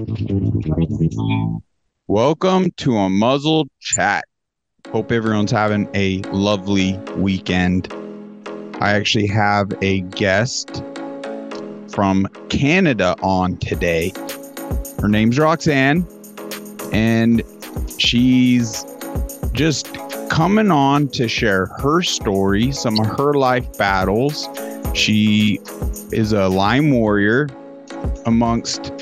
Welcome to a muzzle chat. Hope everyone's having a lovely weekend. I actually have a guest from Canada on today. Her name's Roxanne, and she's just coming on to share her story, some of her life battles. She is a Lyme warrior amongst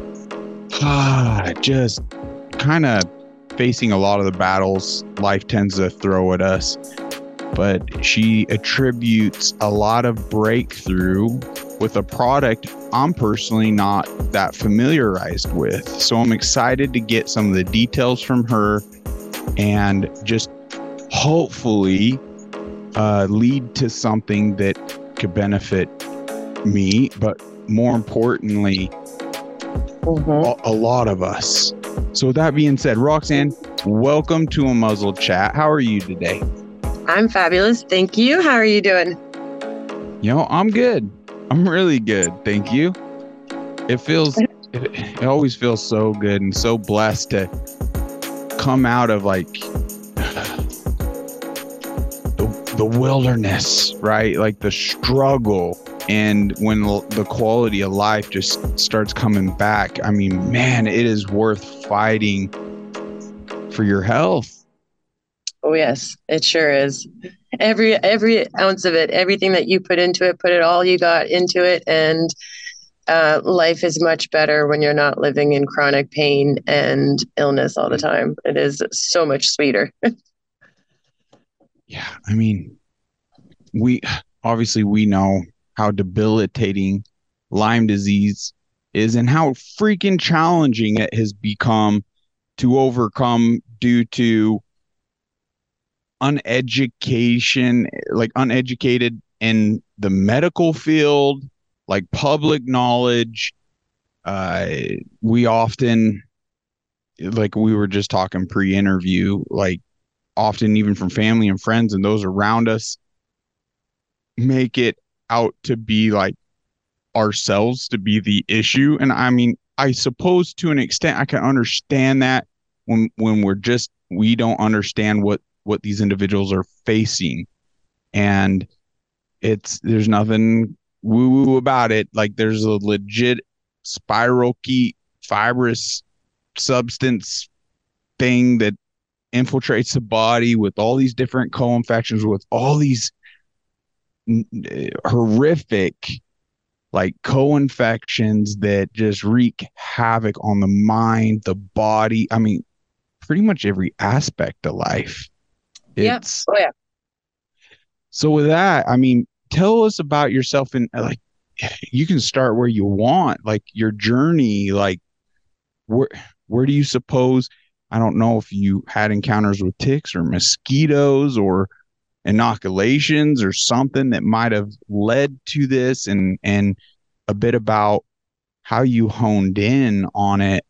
just kind of facing a lot of the battles life tends to throw at us, but she attributes a lot of breakthrough with a product I'm personally not that familiarized with. So I'm excited to get some of the details from her and just hopefully lead to something that could benefit me, but more importantly, a lot of us. So with that being said, Roxanne, welcome to a muzzle chat. How are you today? I'm fabulous. Thank you. How are you doing? I'm good. I'm really good. Thank you. It always feels so good and so blessed to come out of like the wilderness, right? Like the struggle. And when the quality of life just starts coming back, I mean, man, it is worth fighting for your health. Oh yes, it sure is. Every ounce of it, everything that you put into it, put it all you got into it, and life is much better when you're not living in chronic pain and illness all the time. It is so much sweeter. Yeah, I mean, we we know how debilitating Lyme disease is and how freaking challenging it has become to overcome due to uneducated in the medical field, like public knowledge. We often, like we were just talking pre-interview, like often even from family and friends and those around us make it out to be like ourselves to be the issue. And I mean, I suppose to an extent I can understand that when we don't understand what these individuals are facing. And there's nothing woo woo about it. Like there's a legit spirochete fibrous substance thing that infiltrates the body with all these different co-infections, with all these horrific like co-infections that just wreak havoc on the mind, the body. I mean, pretty much every aspect of life. Yeah. It's Oh yeah. So with that, I mean, tell us about yourself and like you can start where you want, like your journey, like where where do you suppose, I don't know if you had encounters with ticks or mosquitoes or inoculations or something that might have led to this, and a bit about how you honed in on it,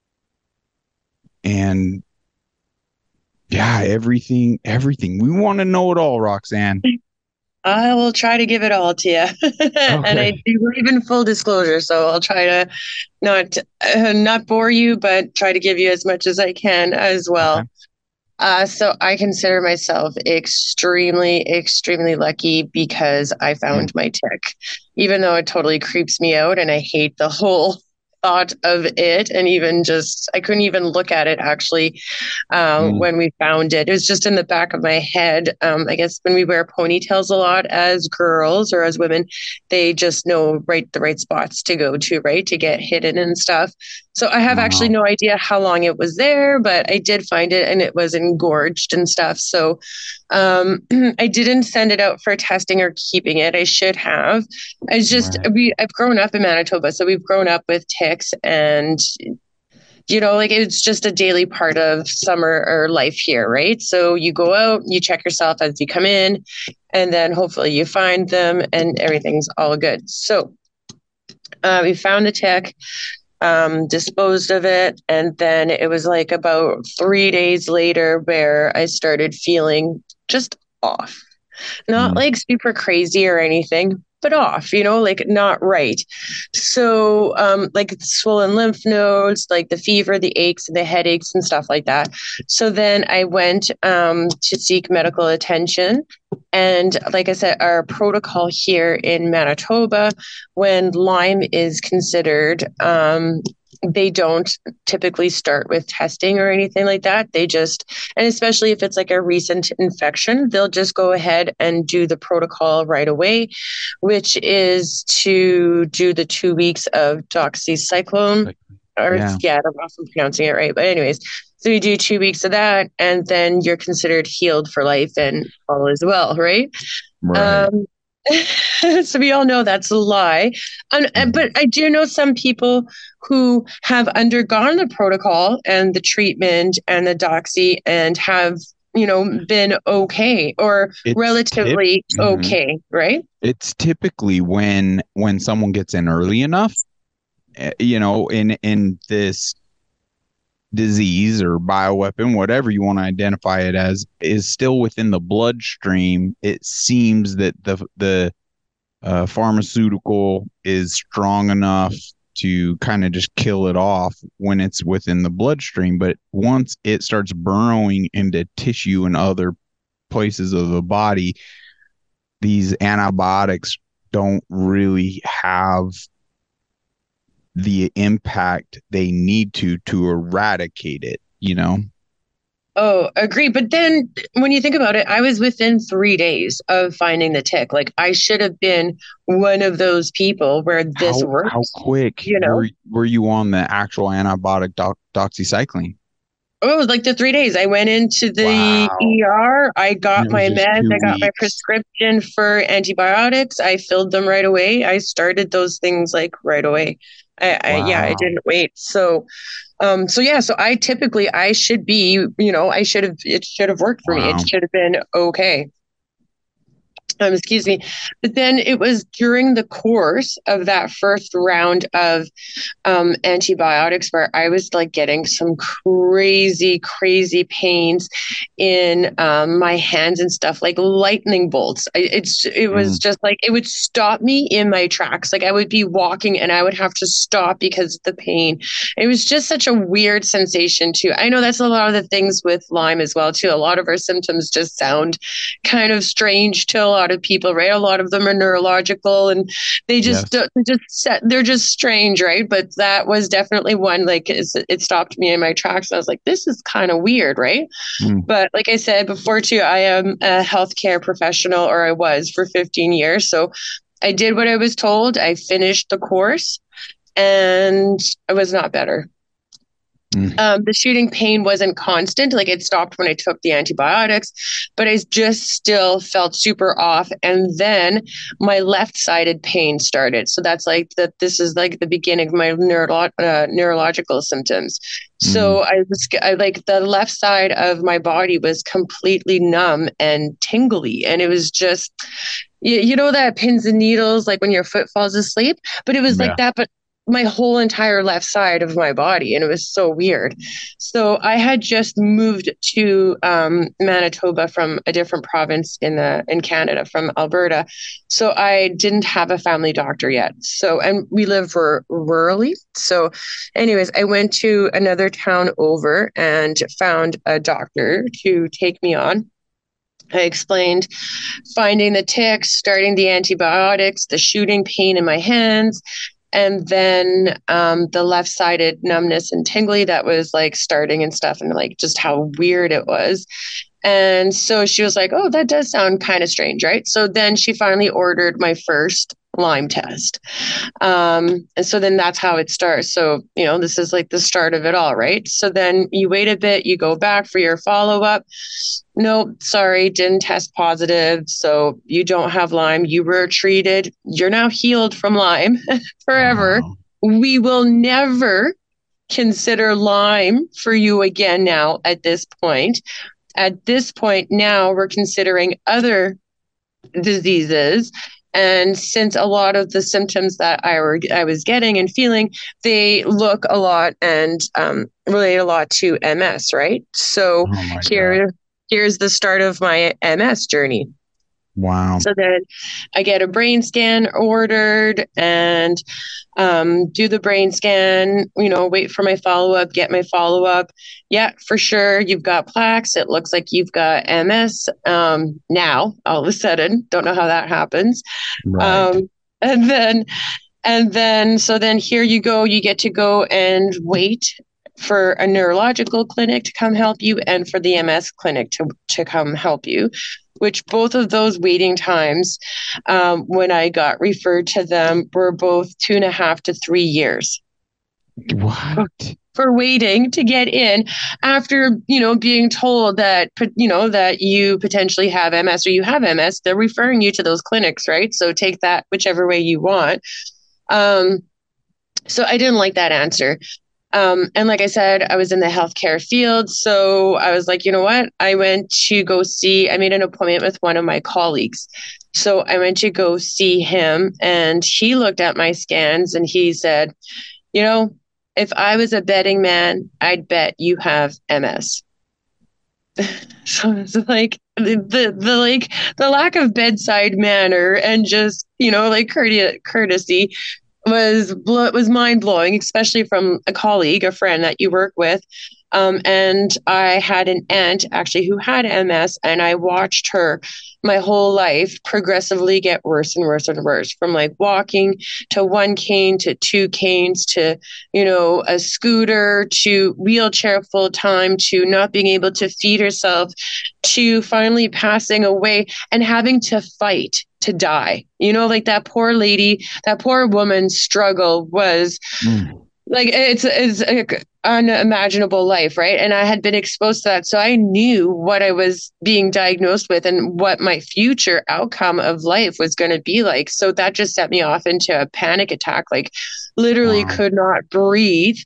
and yeah, everything we want to know it all, Roxanne. I will try to give it all to you. And I Okay. do believe in full disclosure, so I'll try to not bore you, but try to give you as much as I can as Okay. well. So I consider myself extremely, extremely lucky because I Mm, found my tick, even though it totally creeps me out and I hate the whole thought of it. And even just, I couldn't even look at it actually mm, when we found it. It was just in the back of my head. I guess when we wear ponytails a lot as girls or as women, they just know the right spots to go to, right, to get hidden and stuff. So I have actually wow. no idea how long it was there, but I did find it and it was engorged and stuff. So I didn't send it out for testing or keeping it. I should have. Right. I've grown up in Manitoba, so we've grown up with ticks and like it's just a daily part of summer or life here, right? So you go out, you check yourself as you come in, and then hopefully you find them and everything's all good. So we found the tick, disposed of it, and then it was like about 3 days later where I started feeling just off. Not Mm. like super crazy or anything, but off, like not right. So, like swollen lymph nodes, like the fever, the aches, the headaches, and stuff like that. So then I went to seek medical attention. And like I said, our protocol here in Manitoba, when Lyme is considered, they don't typically start with testing or anything like that. They just, and especially if it's like a recent infection, they'll just go ahead and do the protocol right away, which is to do the 2 weeks of doxycycline. Like, Or yeah, yeah, I don't know if I'm pronouncing it right, but anyways, so you do 2 weeks of that, and then you're considered healed for life, and all is well, right? right. Um, so we all know that's a lie. Mhm. But I do know some people who have undergone the protocol and the treatment and the doxy and have, been okay or It's tip. relatively Mhm. okay, right? It's typically when someone gets in early enough, in this disease or bioweapon, whatever you want to identify it as, is still within the bloodstream. It seems that the pharmaceutical is strong enough to kind of just kill it off when it's within the bloodstream. But once it starts burrowing into tissue and other places of the body, these antibiotics don't really have the impact they need to eradicate it. Oh, agree. But then when you think about it, I was within 3 days of finding the tick. Like I should have been one of those people where this How works, quick you know? were you on the actual antibiotic doxycycline? Oh, like the 3 days. I went into the Wow. ER. I And got it was my just meds. two I got my weeks. prescription for antibiotics. I filled them right away. I started those things like right away. Yeah, I Wow. didn't wait. So yeah, so I should be, it should have worked for me. It Wow. should have been okay. Excuse me. But then it was during the course of that first round of antibiotics where I was like getting some crazy, crazy pains in my hands and stuff, like lightning bolts. It was Mm. just like it would stop me in my tracks. Like I would be walking and I would have to stop because of the pain. It was just such a weird sensation too. I know that's a lot of the things with Lyme as well too. A lot of our symptoms just sound kind of strange to a lot of people, right? A lot of them are neurological and Yes. they're just strange, right? But that was definitely one, like it stopped me in my tracks. I was like, this is kind of weird, right? Mm. But like I said before too, I am a healthcare professional, or I was for 15 years. So I did what I was told. I finished the course and I was not better. Mm. The shooting pain wasn't constant. Like it stopped when I took the antibiotics, but I just still felt super off. And then my left-sided pain started. So that's like that. This is like the beginning of my neurological symptoms. Mm. So I like the left side of my body was completely numb and tingly, and it was just, you know, that pins and needles, like when your foot falls asleep, but it was like Yeah. that, but my whole entire left side of my body, and it was so weird. So I had just moved to Manitoba from a different province in Canada, from Alberta. So I didn't have a family doctor yet. So, and we live rurally. So, anyways, I went to another town over and found a doctor to take me on. I explained finding the ticks, starting the antibiotics, the shooting pain in my hands, and then the left-sided numbness and tingly that was like starting and stuff, and like just how weird it was. And so she was like, "Oh, that does sound kind of strange, right?" So then she finally ordered my first Lyme test. And so then that's how it starts. So, this is like the start of it all, right? So then you wait a bit, you go back for your follow up. No, sorry, didn't test positive. So you don't have Lyme. You were treated. You're now healed from Lyme forever. Wow. We will never consider Lyme for you again now at this point. At this point, now we're considering other diseases. And since a lot of the symptoms that I was getting and feeling, they look a lot and relate a lot to MS, right? So Oh my God. here's the start of my MS journey. Wow. So then I get a brain scan ordered and do the brain scan, wait for my follow up, get my follow up. Yeah, for sure. You've got plaques. It looks like you've got MS now, all of a sudden. Don't know how that happens. Right. Um, and then, so then here you go. You get to go and wait for a neurological clinic to come help you and for the MS clinic to come help you, which both of those waiting times, when I got referred to them, were both 2.5 to 3 years What? for waiting to get in after, being told that, that you potentially have MS or you have MS. They're referring you to those clinics, right? So take that whichever way you want. So I didn't like that answer. And like I said, I was in the healthcare field. So I was like, you know what? I made an appointment with one of my colleagues. So I went to go see him and he looked at my scans and he said, if I was a betting man, I'd bet you have MS. So it's like the lack of bedside manner and just, courtesy was mind blowing, especially from a colleague, a friend that you work with. And I had an aunt actually who had MS, and I watched her my whole life progressively get worse and worse and worse, from like walking to one cane to two canes to, a scooter to wheelchair full time to not being able to feed herself to finally passing away and having to fight to die. Like that poor lady, that poor woman's struggle was like it's an unimaginable life, right? And I had been exposed to that, so I knew what I was being diagnosed with and what my future outcome of life was going to be like. So that just set me off into a panic attack, like literally Wow. could not breathe.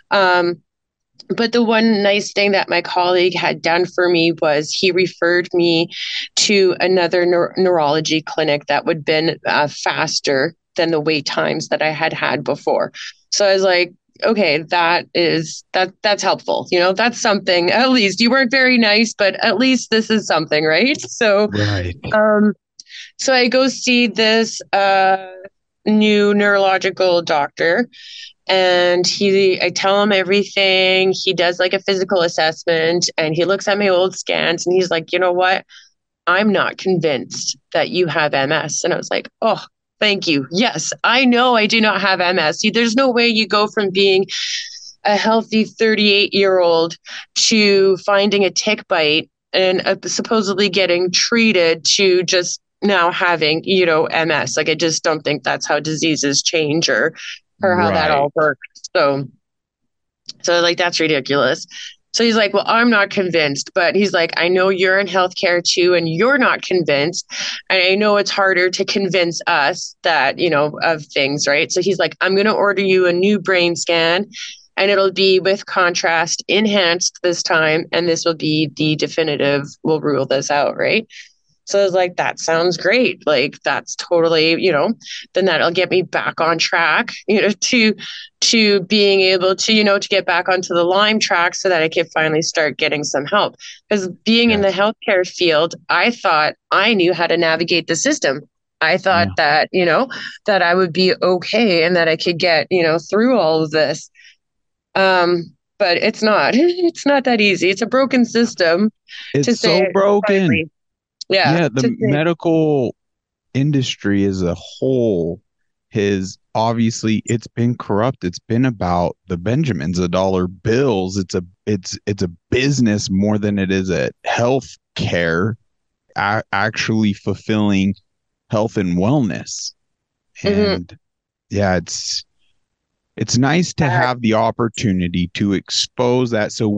But the one nice thing that my colleague had done for me was he referred me to another neurology clinic that would have been faster than the wait times that I had had before. So I was like, okay, that's helpful. That's something. At least you weren't very nice, but at least this is something, right? So, Right. so I go see this new neurological doctor and I tell him everything. He does like a physical assessment and he looks at my old scans and he's like, you know what? I'm not convinced that you have MS. And I was like, oh, thank you. Yes, I know I do not have MS. There's no way you go from being a healthy 38-year-old to finding a tick bite and supposedly getting treated to just now having, MS. Like, I just don't think that's how diseases change or how that Right. all works. So like, that's ridiculous. So he's like, well, I'm not convinced, but he's like, I know you're in healthcare too, and you're not convinced. And I know it's harder to convince us that, of things, right? So he's like, I'm going to order you a new brain scan and it'll be with contrast enhanced this time. And this will be the definitive, we'll rule this out, right? So I was like, that sounds great. Like, that's totally, then that'll get me back on track, to being able to, to get back onto the Lyme track so that I could finally start getting some help. Because being in the Yes. healthcare field, I thought I knew how to navigate the system. I thought Yeah. that, that I would be okay and that I could get, through all of this. But it's not. It's not that easy. It's a broken system, to It's say so it broken. politely. Yeah, Yeah, to the say. medical industry as a whole has obviously it's been corrupt. It's been about the Benjamins, the dollar bills. It's a business more than it is a health care, actually fulfilling health and wellness. Mhm. And yeah, it's nice to have the opportunity to expose that so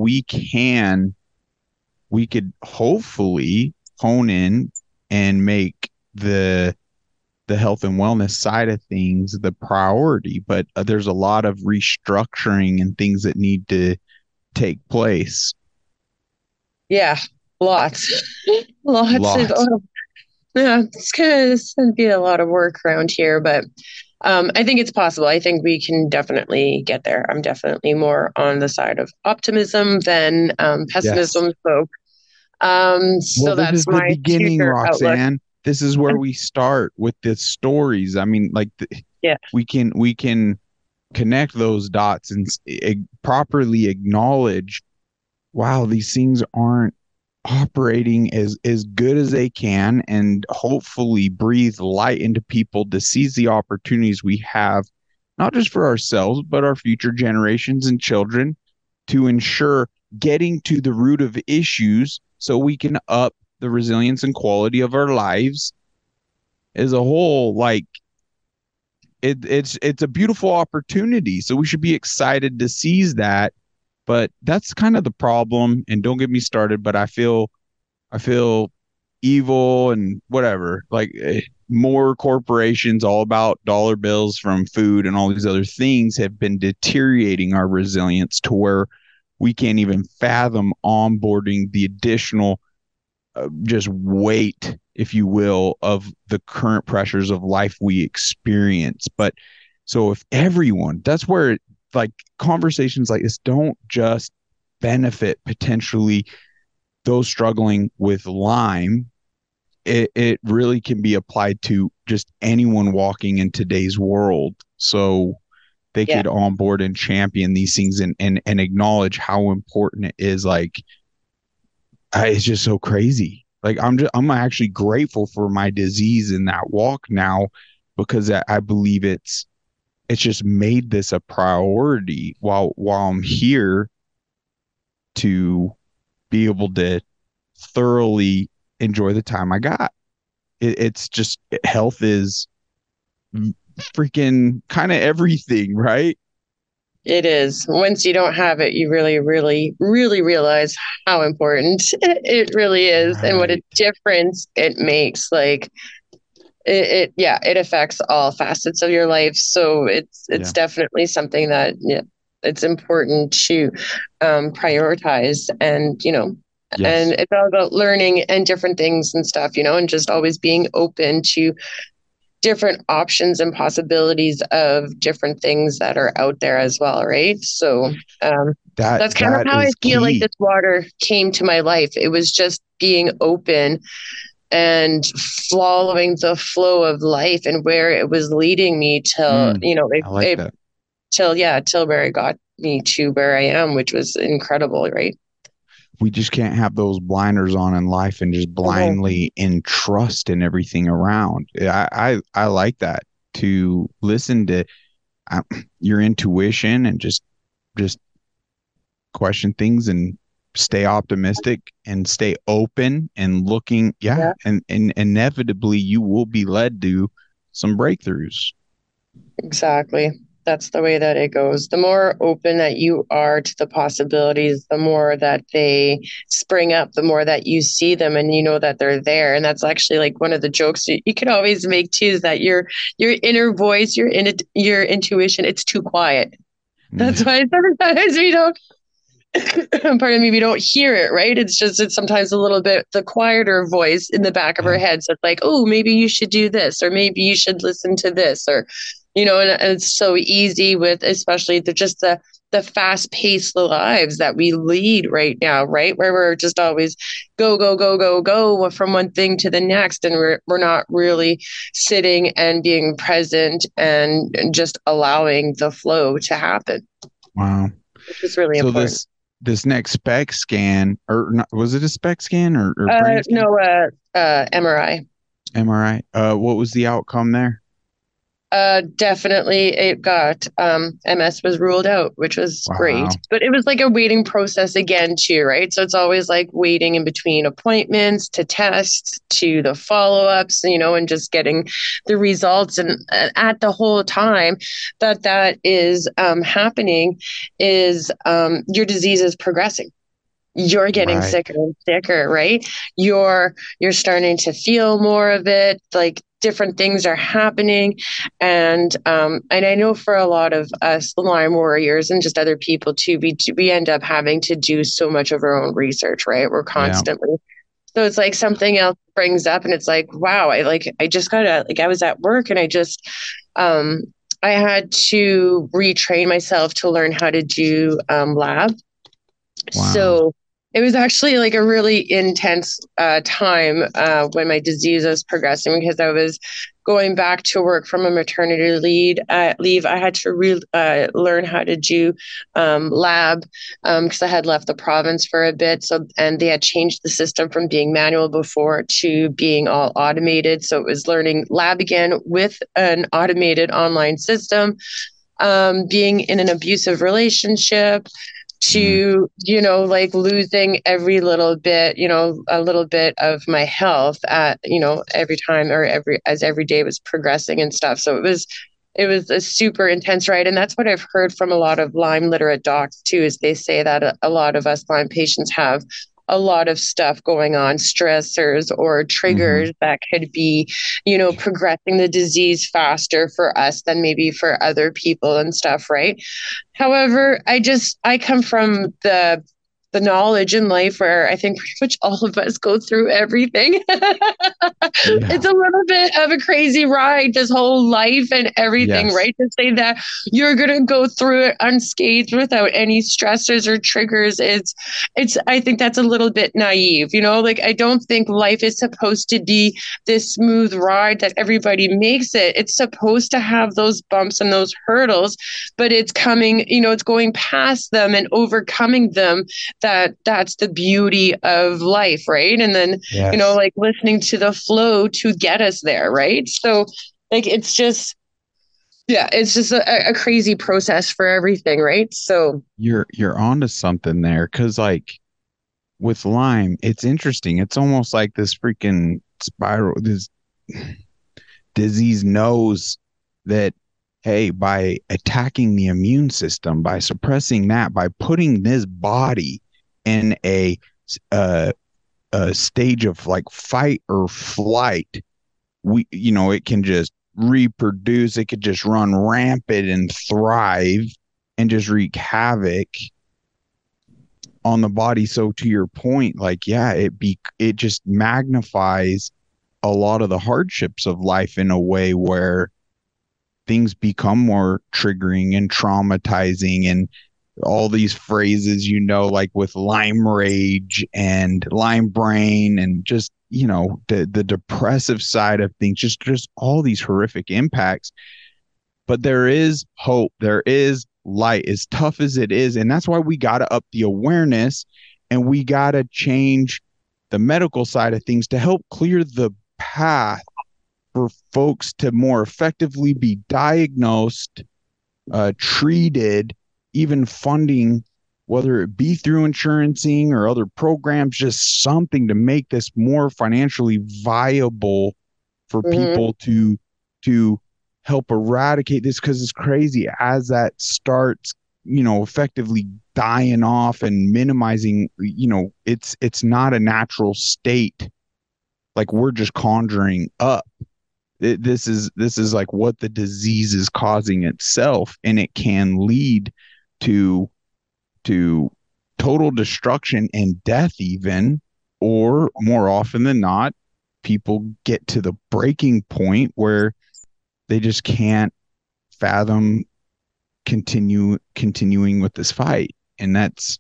we could hopefully hone in and make the health and wellness side of things the priority, but there's a lot of restructuring and things that need to take place. Yeah, lots, lots of. Lots. Yeah, it's gonna be a lot of work around here, but I think it's possible. I think we can definitely get there. I'm definitely more on the side of optimism than Yes. pessimism. Well, So this is that's the my beginning, future outlook. Roxanne. this is where we start with the stories. I mean, like Yeah. we can connect those dots and properly acknowledge, wow, these things aren't operating as good as they can, and hopefully breathe light into people to seize the opportunities we have, not just for ourselves but our future generations and children, to ensure getting to the root of issues so we can up the resilience and quality of our lives as a whole. Like it's a beautiful opportunity, so we should be excited to seize that. But that's kind of the problem. And don't get me started, but I feel evil and whatever. Like more corporations, all about dollar bills from food and all these other things, have been deteriorating our resilience to where we can't even fathom onboarding the additional just weight, if you will, of the current pressures of life we experience. But so if everyone, that's where like conversations like this don't just benefit potentially those struggling with Lyme, it really can be applied to just anyone walking in today's world. So they Yeah. could onboard and champion these things and acknowledge how important it is. Like it's just so crazy. Like I'm actually grateful for my disease in that walk now, because I believe it's just made this a priority while I'm here to be able to thoroughly enjoy the time I got. It's just health is freaking kind of everything, right? It is. Once you don't have it, you really, really, really realize how important it really is and what a Right. difference it makes. Like yeah, it affects all facets of your life. So it's Yeah. definitely something that, yeah, it's important to prioritize, and and Yes. it's all about learning and different things and stuff, and just always being open to different options and possibilities of different things that are out there as well, right? So That that's kind of that how I is feel like key. this water came to my life. It was just being open and following the flow of life and where it was leading me till, I like that. till where it got me to where I am, which was incredible, right? We just can't have those blinders on in life and just Mhm. blindly entrust in everything around. I like that, to listen to uh, your intuition and just question things and stay optimistic and stay open and looking. Yeah. Yeah. And inevitably you will be led to some breakthroughs. Exactly. That's the way that it goes. The more open that you are to the possibilities, the more that they spring up, the more that you see them and you know that they're there. And that's actually like one of the jokes you can always make too, is that your inner voice, your intuition, it's too quiet. That's Yeah. why sometimes we don't pardon me, we don't hear it, right? It's sometimes a little bit the quieter voice in the back of our Yeah. heads that's like, oh, maybe you should do this, or maybe you should listen to this, or and it's so easy with especially the fast paced lives that we lead right now, right? Where we're just always go, go, go, go, go from one thing to the next. And we're not really sitting and being present and just allowing the flow to happen, Wow. which is really So important. this next spec scan, or not, was it a spec scan or brain scan? No, MRI. MRI. What was the outcome there? Definitely it got MS was ruled out, which was great. Wow. But it was like a waiting process again too, right? So it's always like waiting in between appointments to tests to the follow-ups, and just getting the results. And at the whole time that is happening is your disease is progressing. You're getting Right. sicker and sicker, right? You're starting to feel more of it, like different things are happening. And I know for a lot of us Lyme warriors and just other people too, we end up having to do so much of our own research, right? We're Yeah. constantly, so it's like something else brings up and it's like, wow, I just gotta, like, I was at work and um I had to retrain myself to learn how to do lab. Wow. So It was actually like a really intense time when my disease was progressing because I was going back to work from a maternity leave. I had to learn how to do lab because I had left the province for a bit. So, and they had changed the system from being manual before to being all automated. So it was learning lab again with an automated online system, being in an abusive relationship, Mm. to like losing every little bit, a little bit of my health at every time, or every day was progressing and stuff. So it was a super intense ride, and that's what I've heard from a lot of Lyme literate docs too, is they say that a lot of us Lyme patients have a lot of stuff going on, stressors or Hmm. triggers that could be progressing the disease faster for us than maybe for other people and stuff, right? However, I come from the knowledge in life where I think pretty much all of us go through everything. Yeah. It's a little bit of a crazy ride, this whole life and everything, Yes. right? To say that you're gonna go through it unscathed without any stressors or triggers, it's I think that's a little bit naive, like I don't think life is supposed to be this smooth ride that everybody makes it. It's supposed to have those bumps and those hurdles, but it's coming, it's going past them and overcoming them, that's the beauty of life, right? And then Yes. like listening to the flow to get us there, right? So like it's just, yeah, it's just a crazy process for everything, right? So You're onto something there, because like with Lyme, it's interesting. It's almost like this freaking spiral. This disease knows that, hey, by attacking the immune system, by suppressing that, by putting this body in uh, a stage of like fight or flight, it can just reproduce. It could just run rampant and thrive and just wreak havoc on the body. So to your point, like, yeah, it just magnifies a lot of the hardships of life in a way where things become more triggering and traumatizing, and all these phrases, like with Lyme rage and Lyme brain, and just, the depressive side of things, just all these horrific impacts. But there is hope. There is light, as tough as it is. And that's why we got to up the awareness, and we got to change the medical side of things to help clear the path for folks to more effectively be diagnosed, treated, even funding, whether it be through insurancing or other programs, just something to make this more financially viable for mhm. people to help eradicate this. Because it's crazy, as that starts, effectively dying off and minimizing, it's not a natural state like we're just conjuring up. This is like what the disease is causing itself, and it can lead to to total destruction and death even, or more often than not, people get to the breaking point where they just can't fathom continuing with this fight. And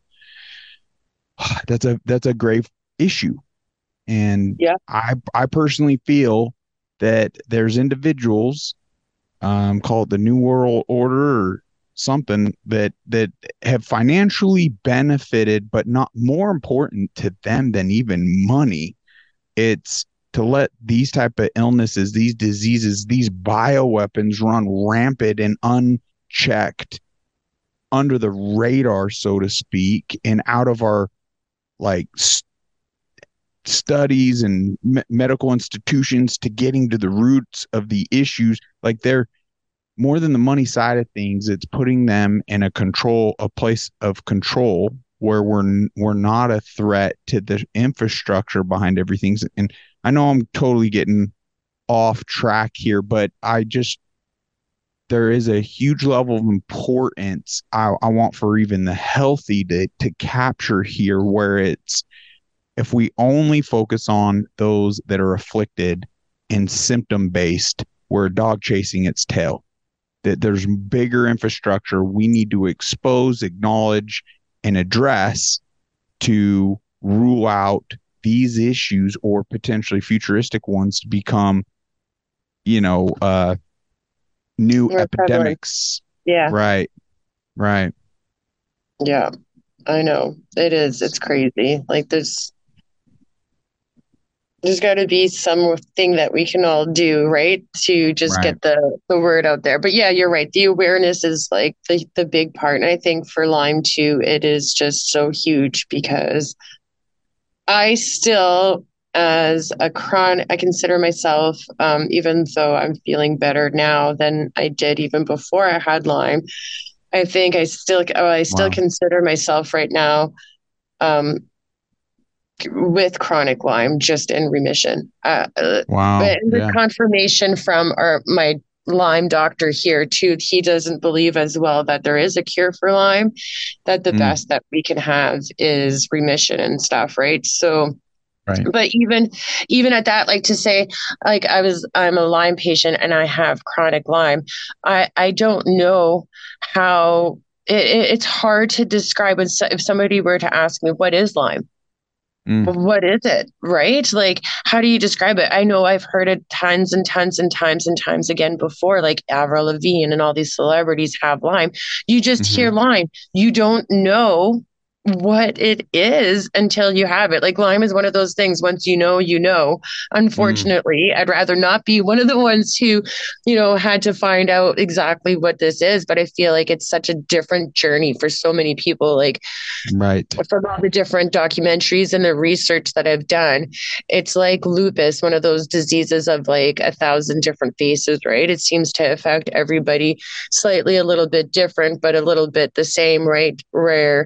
that's a grave issue. And Yeah. I personally feel that there's individuals, called the New World Order or something, that have financially benefited, but not more important to them than even money. It's to let these type of illnesses, these diseases, these bioweapons run rampant and unchecked under the radar, so to speak, and out of our like studies and medical institutions, to getting to the roots of the issues. Like, they're more than the money side of things. It's putting them in a place of control where we're not a threat to the infrastructure behind everything. And I know I'm totally getting off track here, but there is a huge level of importance I want for even the healthy to capture here, where it's, if we only focus on those that are afflicted and symptom based, we're a dog chasing its tail. That there's bigger infrastructure we need to expose, acknowledge, and address to rule out these issues or potentially futuristic ones to become, you know, new More prevalent. epidemics. Yeah. Right, right. Yeah. I know. It is. It's crazy. Like there's got to be something that we can all do, right, to just Right. get the word out there. But yeah, you're right. The awareness is like the big part, and I think for Lyme too, it is just so huge because I still, as a chronic, I consider myself, even though I'm feeling better now than I did even before I had Lyme. I think I still Wow. consider myself right now. Um, with chronic Lyme, just in remission. Wow. And the Yeah. confirmation from my Lyme doctor here too, he doesn't believe as well that there is a cure for Lyme, that the Mm, best that we can have is remission and stuff, right? So, right. but even at that, like to say, like I'm a Lyme patient and I have chronic Lyme, I don't know how it's hard to describe if somebody were to ask me what is Lyme, Mm, what is it, right? Like, how do you describe it? I know I've heard it tons and tons and times again before, like Avril Lavigne and all these celebrities have Lyme. You just hmm. hear Lyme. You don't know what it is until you have it. Like Lyme is one of those things, once you know, you know. Mm, Unfortunately, I'd rather not be one of the ones who, had to find out exactly what this is. But I feel like it's such a different journey for so many people. Like right. from all the different documentaries and the research that I've done, it's like lupus, one of those diseases of like a thousand different faces, right? It seems to affect everybody slightly a little bit different, but a little bit the same, right? Where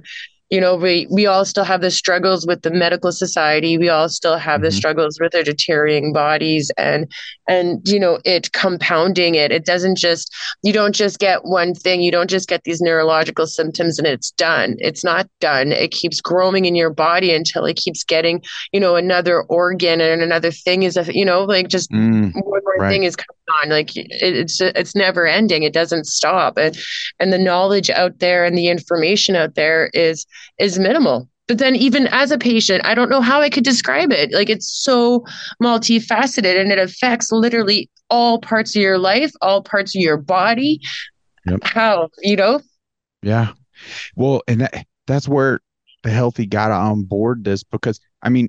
we all still have the struggles with the medical society. We all still have the Hmm. struggles with our deteriorating bodies and it compounding it. It doesn't just you don't just get one thing. You don't just get these neurological symptoms and it's done. It's not done. It keeps growing in your body until it keeps getting, another organ and another thing is, like just Mm, one more right. thing is coming on. Like it's never ending. It doesn't stop. And the knowledge out there and the information out there is minimal. But then even as a patient, I don't know how I could describe it. Like it's so multifaceted and it affects literally all parts of your life, all parts of your body. Yep. How, Yeah. Well, and that's where the healthy got on board this because I mean,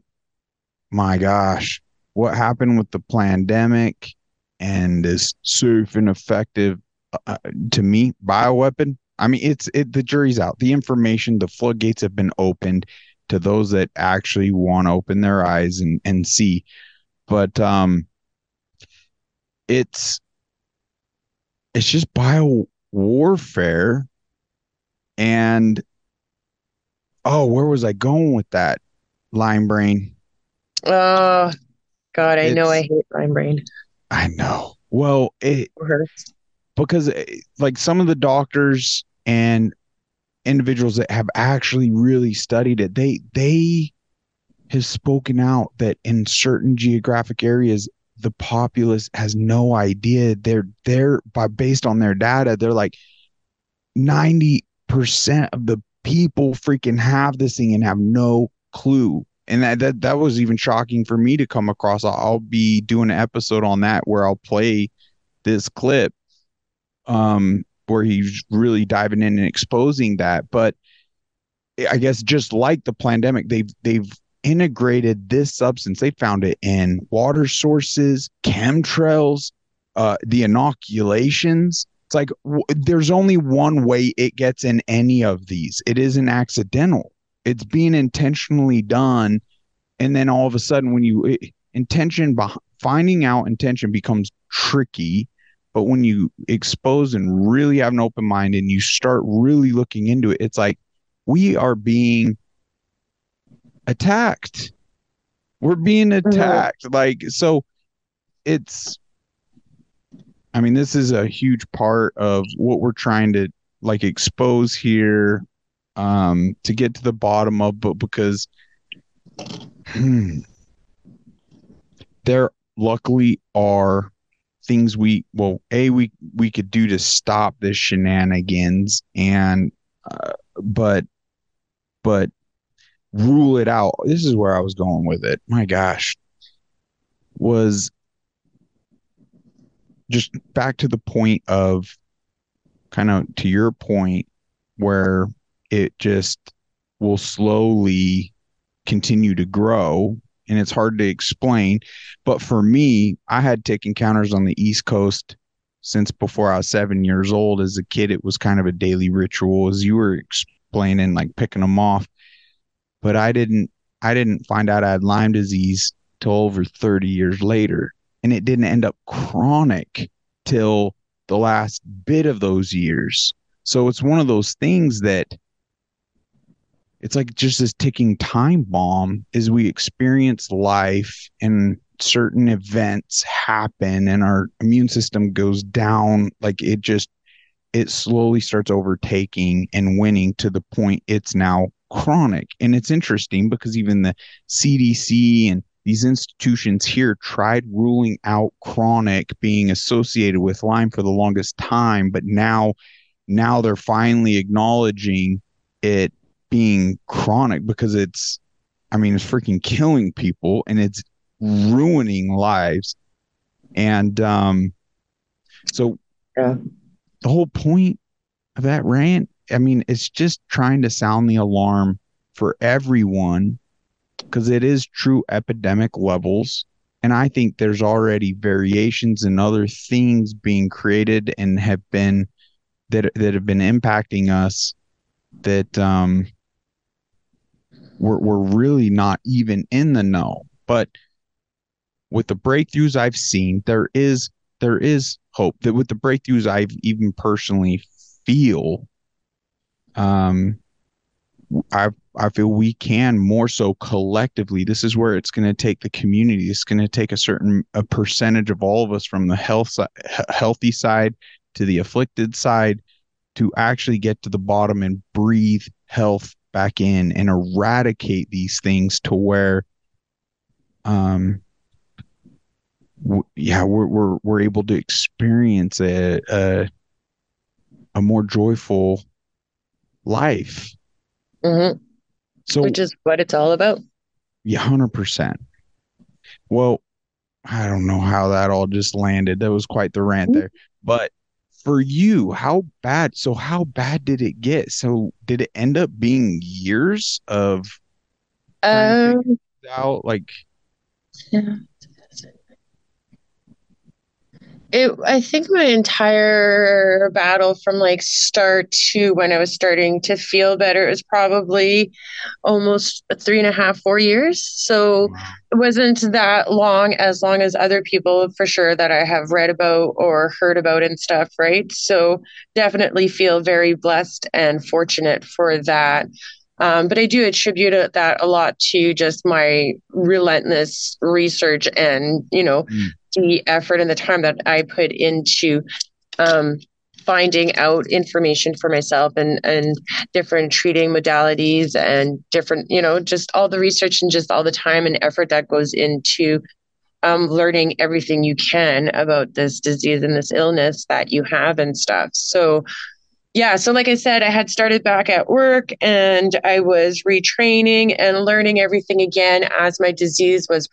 my gosh, what happened with the pandemic and this safe and effective, to me, bioweapon? I mean, the jury's out. The information, the floodgates have been opened to those that actually want to open their eyes and see. But it's it's just bio warfare. And oh, where was I going with that? Line brain. oh God, I know I It's hate Ryan Brain. I know. Well, because like some of the doctors and individuals that have actually really studied it, they have spoken out that in certain geographic areas the populace has no idea. They're by based on their data, they're like 90% of the people freaking have this thing and have no clue. And that was even shocking for me to come across. I'll be doing an episode on that where I'll play this clip where he's really diving in and exposing that. But I guess just like the pandemic, they've integrated this substance. They found it in water sources, chemtrails, the inoculations. It's like there's only one way it gets in any of these. It isn't accidental. It's being intentionally done, and then all of a sudden, when finding out intention becomes tricky. But when you expose and really have an open mind and you start really looking into it, it's like we are being attacked. We're being Mhm. attacked. Like, so it's, I mean, this is a huge part of what we're trying to like expose here, to get to the bottom of, but because hmm, there luckily are things we could do to stop this shenanigans and but but rule it out. This is where I was going with it. My gosh, was just back to the point of kind of to your point where it just will slowly continue to grow and it's hard to explain. But for me, I had tick encounters on the East Coast since before I was 7 years old. As a kid, it was kind of a daily ritual, as you were explaining, like picking them off. But I didn't find out I had Lyme disease till over 30 years later. And it didn't end up chronic till the last bit of those years. So it's one of those things that it's like just this ticking time bomb as we experience life and certain events happen and our immune system goes down. Like it slowly starts overtaking and winning to the point it's now chronic. And it's interesting because even the CDC and these institutions here tried ruling out chronic being associated with Lyme for the longest time, but now they're finally acknowledging it being chronic because it's freaking killing people and it's ruining lives. And so Yeah. the whole point of that rant, it's just trying to sound the alarm for everyone because it is true epidemic levels. And I think there's already variations and other things being created and have been that have been impacting us that we're really not even in the know. But with the breakthroughs I've seen, there is hope that with the breakthroughs I've even personally feel, um, I feel we can more so collectively. This is where it's going to take the community. It's going to take a percentage of all of us from the healthy side to the afflicted side to actually get to the bottom and breathe health back in and eradicate these things to where we're able to experience a more joyful life. Mm-hmm. So Which is what it's all about. yeah, 100%. Well, I don't know how that all just landed. That was quite the rant there. But for you, how bad did it get? So did it end up being years of trying to figure Um, it out? Like, yeah. I think my entire battle from like start to when I was starting to feel better, it was probably almost 3.5, 4 years. So wow. it wasn't that long as other people for sure that I have read about or heard about and stuff, right? So definitely feel very blessed and fortunate for that. But I do attribute that a lot to just my relentless research and, Mm, the effort and the time that I put into um, finding out information for myself and different treating modalities and different, just all the research and just all the time and effort that goes into learning everything you can about this disease and this illness that you have and stuff. So, yeah, so like I said, I had started back at work and I was retraining and learning everything again as my disease was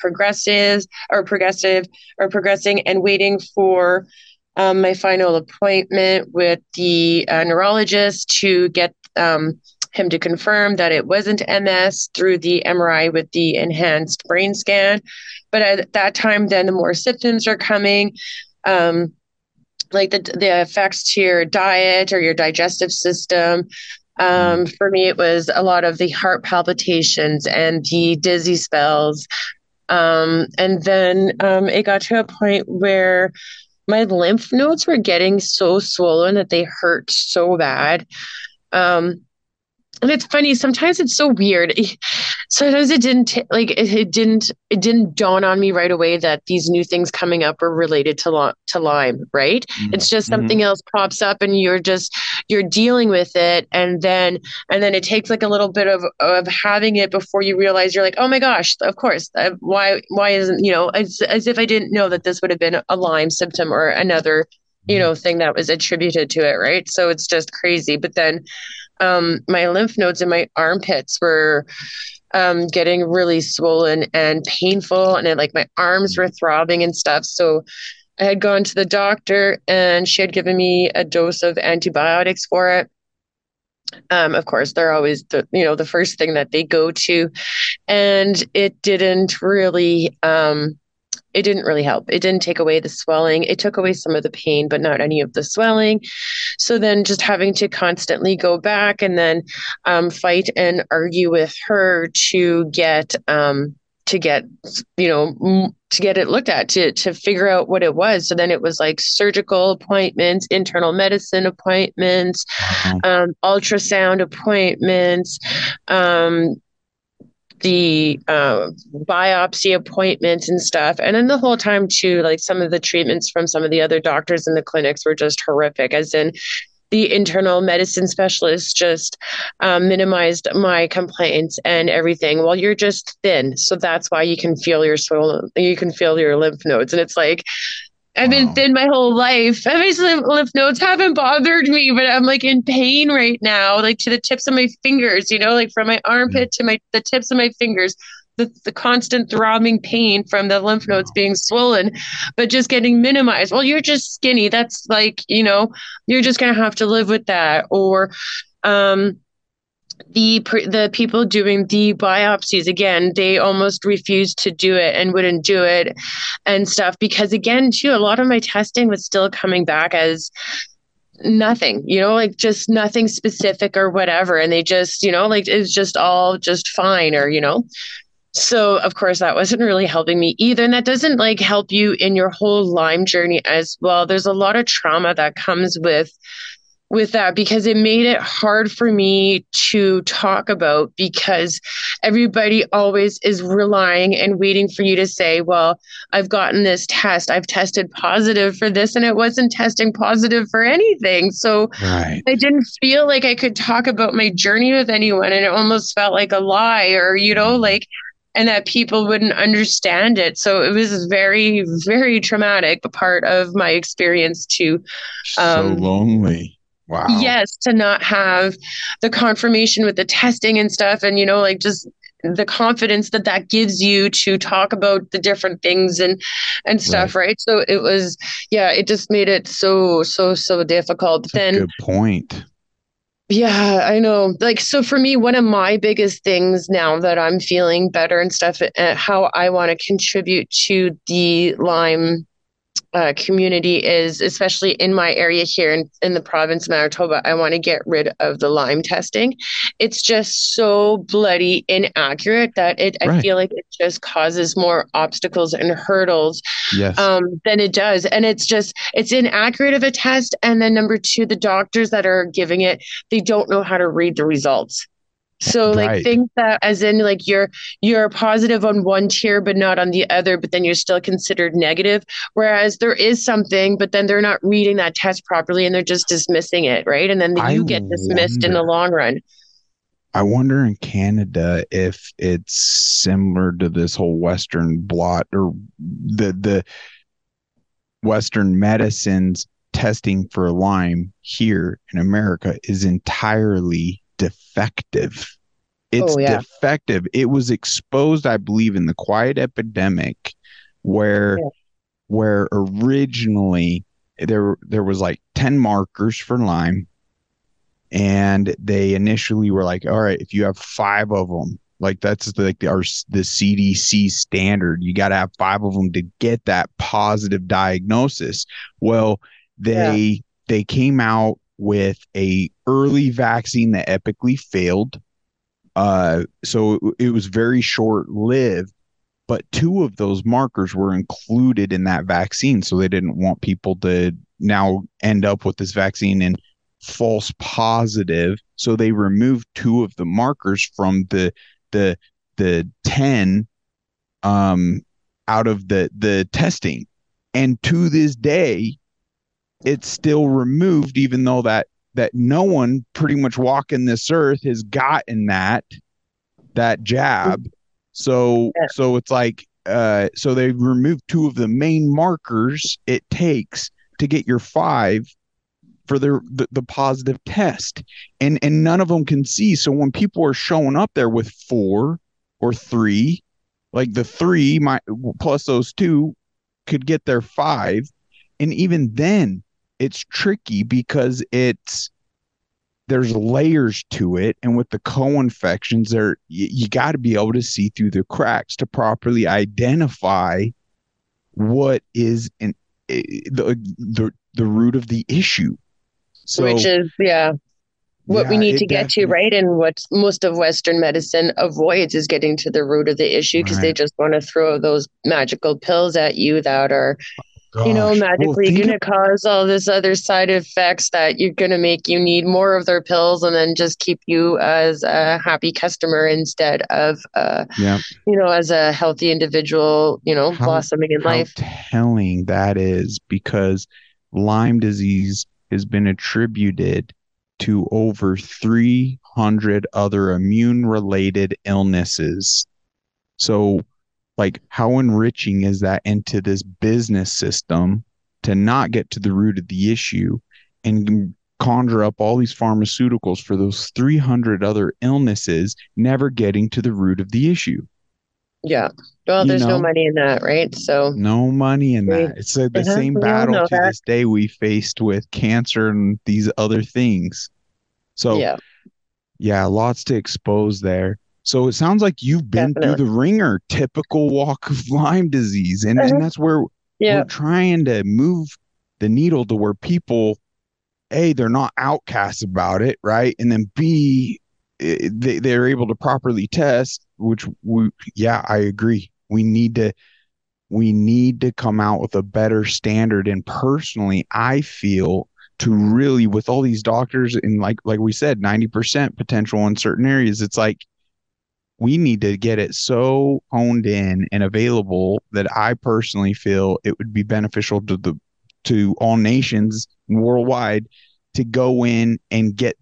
progressing and waiting for my final appointment with the neurologist to get him to confirm that it wasn't MS through the MRI with the enhanced brain scan. But at that time, then the more symptoms are coming. Like the effects to your diet or your digestive system. mm, For me, it was a lot of the heart palpitations and the dizzy spells. And then it got to a point where my lymph nodes were getting so swollen that they hurt so bad. Um, and it's funny, sometimes it's so weird. Sometimes it didn't it didn't dawn on me right away that these new things coming up are related to Lyme, right? mm, It's just mhm. something else pops up and you're dealing with it, and then it takes like a little bit of having it before you realize you're like, oh my gosh, of course. Why isn't, as if I didn't know that this would have been a Lyme symptom or another, thing that was attributed to it, right? So it's just crazy. But then my lymph nodes in my armpits were getting really swollen and painful, and like my arms were throbbing and stuff. So I had gone to the doctor, and she had given me a dose of antibiotics for it. Of course, they're always the first thing that they go to, and it didn't really help. It didn't take away the swelling. It took away some of the pain, but not any of the swelling. So then just having to constantly go back and then fight and argue with her to get to get to get it looked at, to figure out what it was. So then it was like surgical appointments, internal medicine appointments, ultrasound appointments, the biopsy appointments and stuff. And then the whole time too, like some of the treatments from some of the other doctors in the clinics were just horrific, as in the internal medicine specialist just minimized my complaints and everything. Well, you're just thin, so that's why you can feel your swollen, you can feel your lymph nodes. And it's like, I've been thin my whole life. I mean, lymph nodes haven't bothered me, but I'm like in pain right now, like to the tips of my fingers, like from my armpit to the tips of my fingers. The constant throbbing pain from the lymph nodes being swollen, but just getting minimized. Well, you're just skinny. That's like, you're just going to have to live with that. Or the people doing the biopsies, again, they almost refused to do it and wouldn't do it and stuff, because again, too, a lot of my testing was still coming back as nothing, like just nothing specific or whatever. And they just, like it's just all just fine, or, so of course that wasn't really helping me either. And that doesn't like help you in your whole Lyme journey as well. There's a lot of trauma that comes with that, because it made it hard for me to talk about, because everybody always is relying and waiting for you to say, well, I've gotten this test, I've tested positive for this, and it wasn't testing positive for anything. So I didn't feel like I could talk about my journey with anyone, and it almost felt like a lie, or, like, and that people wouldn't understand it. So it was very, very traumatic part of my experience to so lonely. Wow. Yes, to not have the confirmation with the testing and stuff, and like just the confidence that gives you to talk about the different things and stuff, right? So it was, it just made it so difficult. That's a good point. Yeah, I know. Like, so for me, one of my biggest things now that I'm feeling better and stuff, how I want to contribute to the Lyme community is, especially in my area here in the province of Manitoba, I want to get rid of the Lyme testing. It's just so bloody inaccurate that I feel like it just causes more obstacles and hurdles than it does. And it's inaccurate of a test. And then number two, the doctors that are giving it, they don't know how to read the results. So like think that as in like you're positive on one tier but not on the other, but then you're still considered negative. Whereas there is something, but then they're not reading that test properly and they're just dismissing it, right? And then you get dismissed in the long run. I wonder in Canada if it's similar to this whole Western blot, or the Western medicines testing for Lyme here in America is entirely defective. It's defective. It was exposed, I believe, in the quiet epidemic, where originally there was like 10 markers for Lyme, and they initially were like, all right, if you have 5 of them, like that's like the CDC standard, you got to have 5 of them to get that positive diagnosis. Well, they came out with a early vaccine that epically failed. So it was very short-lived, but 2 of those markers were included in that vaccine. So they didn't want people to now end up with this vaccine in false positive. So they removed 2 of the markers from the 10 out of the testing. And to this day, it's still removed, even though that no one pretty much walking this earth has gotten that jab. So it's like, so they removed 2 of the main markers it takes to get your 5 for the positive test, and none of them can see. So when people are showing up there with 4 or 3, like the 3 plus those 2 could get their 5, and even then it's tricky because there's layers to it, and with the co-infections there, you got to be able to see through the cracks to properly identify what is the root of the issue. Which So is, what we yeah, need to it get to, definitely. right? And what most of Western medicine avoids is getting to the root of the issue because they Right. just want to throw those magical pills at you that are, Gosh. Well, magically going to cause all this other side effects that you're going to make you need more of their pills and then just keep you as a happy customer instead of, yeah, as a healthy individual, how blossoming in how life. telling that is, because Lyme disease has been attributed to over 300 other immune related illnesses. So, like, how enriching is that into this business system to not get to the root of the issue and conjure up all these pharmaceuticals for those 300 other illnesses, never getting to the root of the issue? Yeah. Well, You there's no know, money in that, right? So no money in we, that. It's the same we all battle know to that. this day we faced with cancer and these other things. So, Yeah, yeah, lots to expose there. So it sounds like you've been through definitely. the ringer, typical walk of Lyme disease. And Uh-huh. that's where Yeah, we're trying to move the needle to where people, A, they're not outcasts about it, right? And then B, they're able to properly test, which yeah, I agree. We need to come out with a better standard. And personally, I feel, to really, with all these doctors and like we said, 90% potential in certain areas, it's like we need to get it so honed in and available that I personally feel it would be beneficial to all nations worldwide to go in and get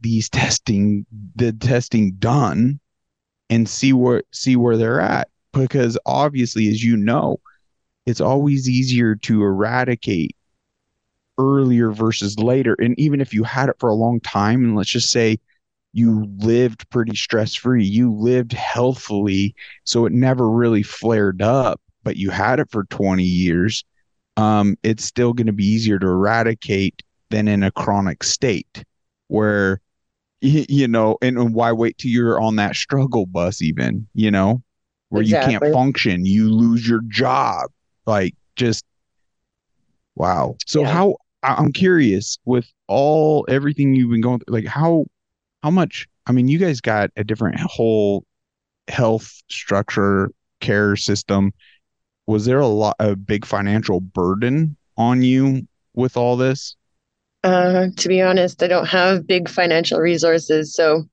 the testing done and see where they're at, because obviously, as you know, it's always easier to eradicate earlier versus later. And even if you had it for a long time, and let's just say you lived pretty stress free, you lived healthfully, so it never really flared up, but you had it for 20 years, it's still going to be easier to eradicate than in a chronic state where, and why wait till you're on that struggle bus, even, where you can't exactly. function, you lose your job, like, just wow. So Yeah. I'm curious, with everything you've been going through, like, how much, I mean, you guys got a different whole health structure, care system. Was there a big financial burden on you with all this? To be honest, I don't have big financial resources, so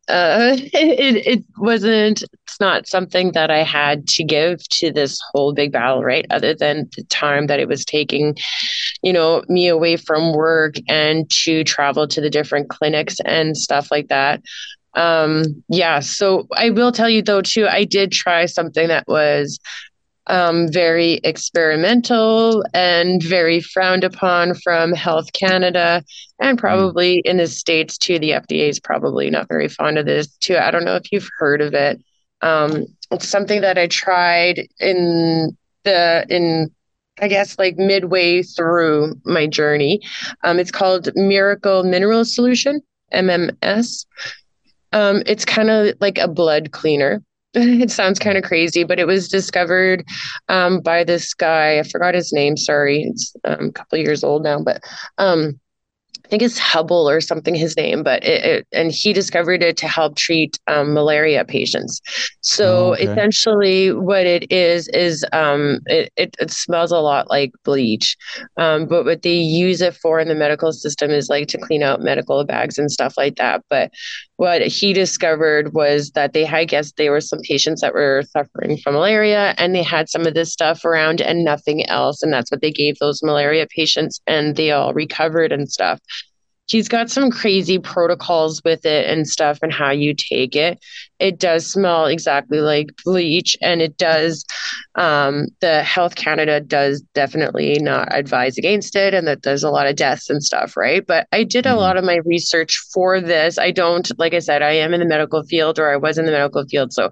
it wasn't. It's not something that I had to give to this whole big battle, right? Other than the time that it was taking, me away from work and to travel to the different clinics and stuff like that. Yeah. So I will tell you though too, I did try something that was very experimental and very frowned upon from Health Canada and Mm. probably in the States too. The FDA is probably not very fond of this too. I don't know if you've heard of it. It's something that I tried in I guess like midway through my journey. It's called Miracle Mineral Solution, MMS. It's kind of like a blood cleaner. It sounds kind of crazy, but it was discovered by this guy. I forgot his name. Sorry, it's a couple of years old now, but um, I think it's Hubble or something, his name, but and he discovered it to help treat malaria patients. Oh, So okay. essentially, what it is it smells a lot like bleach, but what they use it for in the medical system is like to clean out medical bags and stuff like that. But what he discovered was that I guess there were some patients that were suffering from malaria, and they had some of this stuff around and nothing else, and that's what they gave those malaria patients, and they all recovered and stuff. He's got some crazy protocols with it and stuff and how you take it. it does smell exactly like bleach, and it does. The Health Canada does definitely not advise against it, and that there's a lot of deaths and stuff, right? But I did a Mhm. lot of my research for this. I don't, like I said, I am in the medical field, or I was in the medical field, so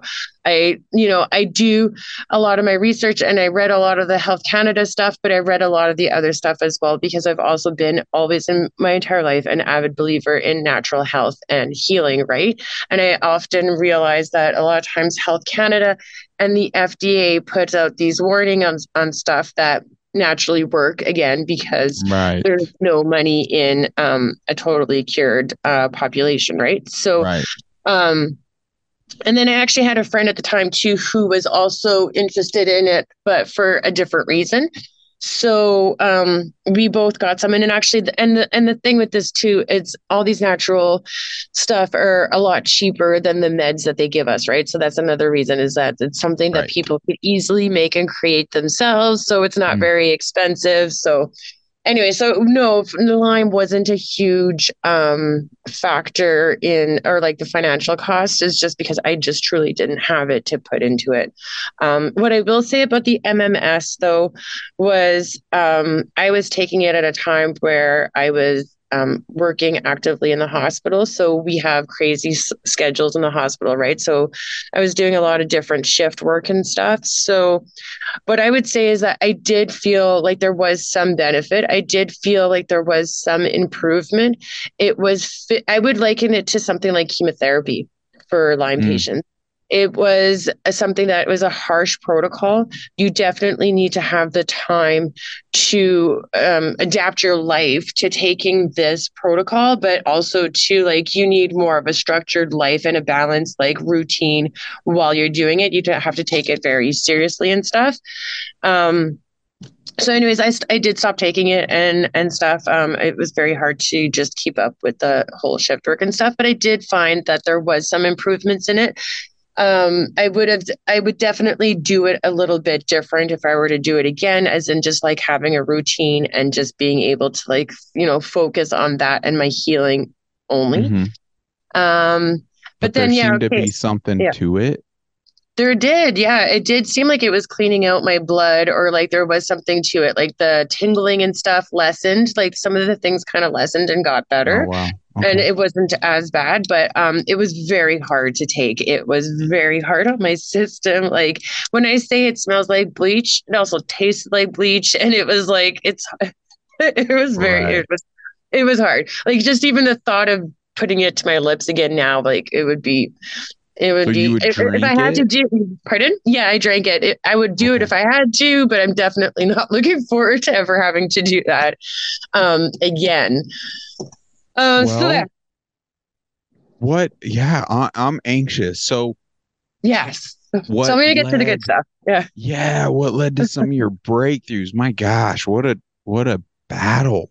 I do a lot of my research, and I read a lot of the Health Canada stuff, but I read a lot of the other stuff as well, because I've also been always in my entire life an avid believer in natural health and healing, right? And I often realize that a lot of times Health Canada and the FDA puts out these warning on stuff that naturally work, again, because Right. there's no money in a totally cured population, right? So Right. um, and then I actually had a friend at the time too who was also interested in it, but for a different reason. So we both got some, and then actually, and the thing with this too, it's all these natural stuff are a lot cheaper than the meds that they give us, right? So that's another reason, is that it's something that Right. people could easily make and create themselves, so it's not Mm. very expensive. So anyway, so no, the Lyme wasn't a huge factor in, or like the financial cost, is just because I just truly didn't have it to put into it. What I will say about the MMS though was I was taking it at a time where I was working actively in the hospital. So we have crazy schedules in the hospital, right? So I was doing a lot of different shift work and stuff. So what I would say is that I did feel like there was some benefit. I did feel like there was some improvement. I would liken it to something like chemotherapy for Lyme Mm. patients. It was something that was a harsh protocol. You definitely need to have the time to adapt your life to taking this protocol, but also to, like, you need more of a structured life and a balanced like routine while you're doing it. You don't have to take it very seriously and stuff. Um, so anyways, I did stop taking it and stuff. It was very hard to just keep up with the whole shift work and stuff, but I did find that there was some improvements in it. I would definitely do it a little bit different if I were to do it again, as in just like having a routine and just being able to, like, focus on that and my healing only. Mhm. Um, But but there then, yeah, seemed to okay. be something Yeah. to it. There did, yeah. It did seem like it was cleaning out my blood, or like there was something to it. Like the tingling and stuff lessened, like some of the things kind of lessened and got Oh, better. wow. And Okay. it wasn't as bad, but it was very hard to take. It was very hard on my system. Like, when I say it smells like bleach, it also tastes like bleach. And it was like, it was very, Right. it was hard. Like, just even the thought of putting it to my lips again now, like it So would you be, would if I drink had to it? do, pardon? Yeah, I drank it. I would do it Okay. if I had to, but I'm definitely not looking forward to ever having to do that again. So that, Well, what? Yeah, I'm anxious. So yes. So what I'm going to get to the good led? stuff. Yeah. Yeah, what led to some of your breakthroughs? My gosh, what a battle.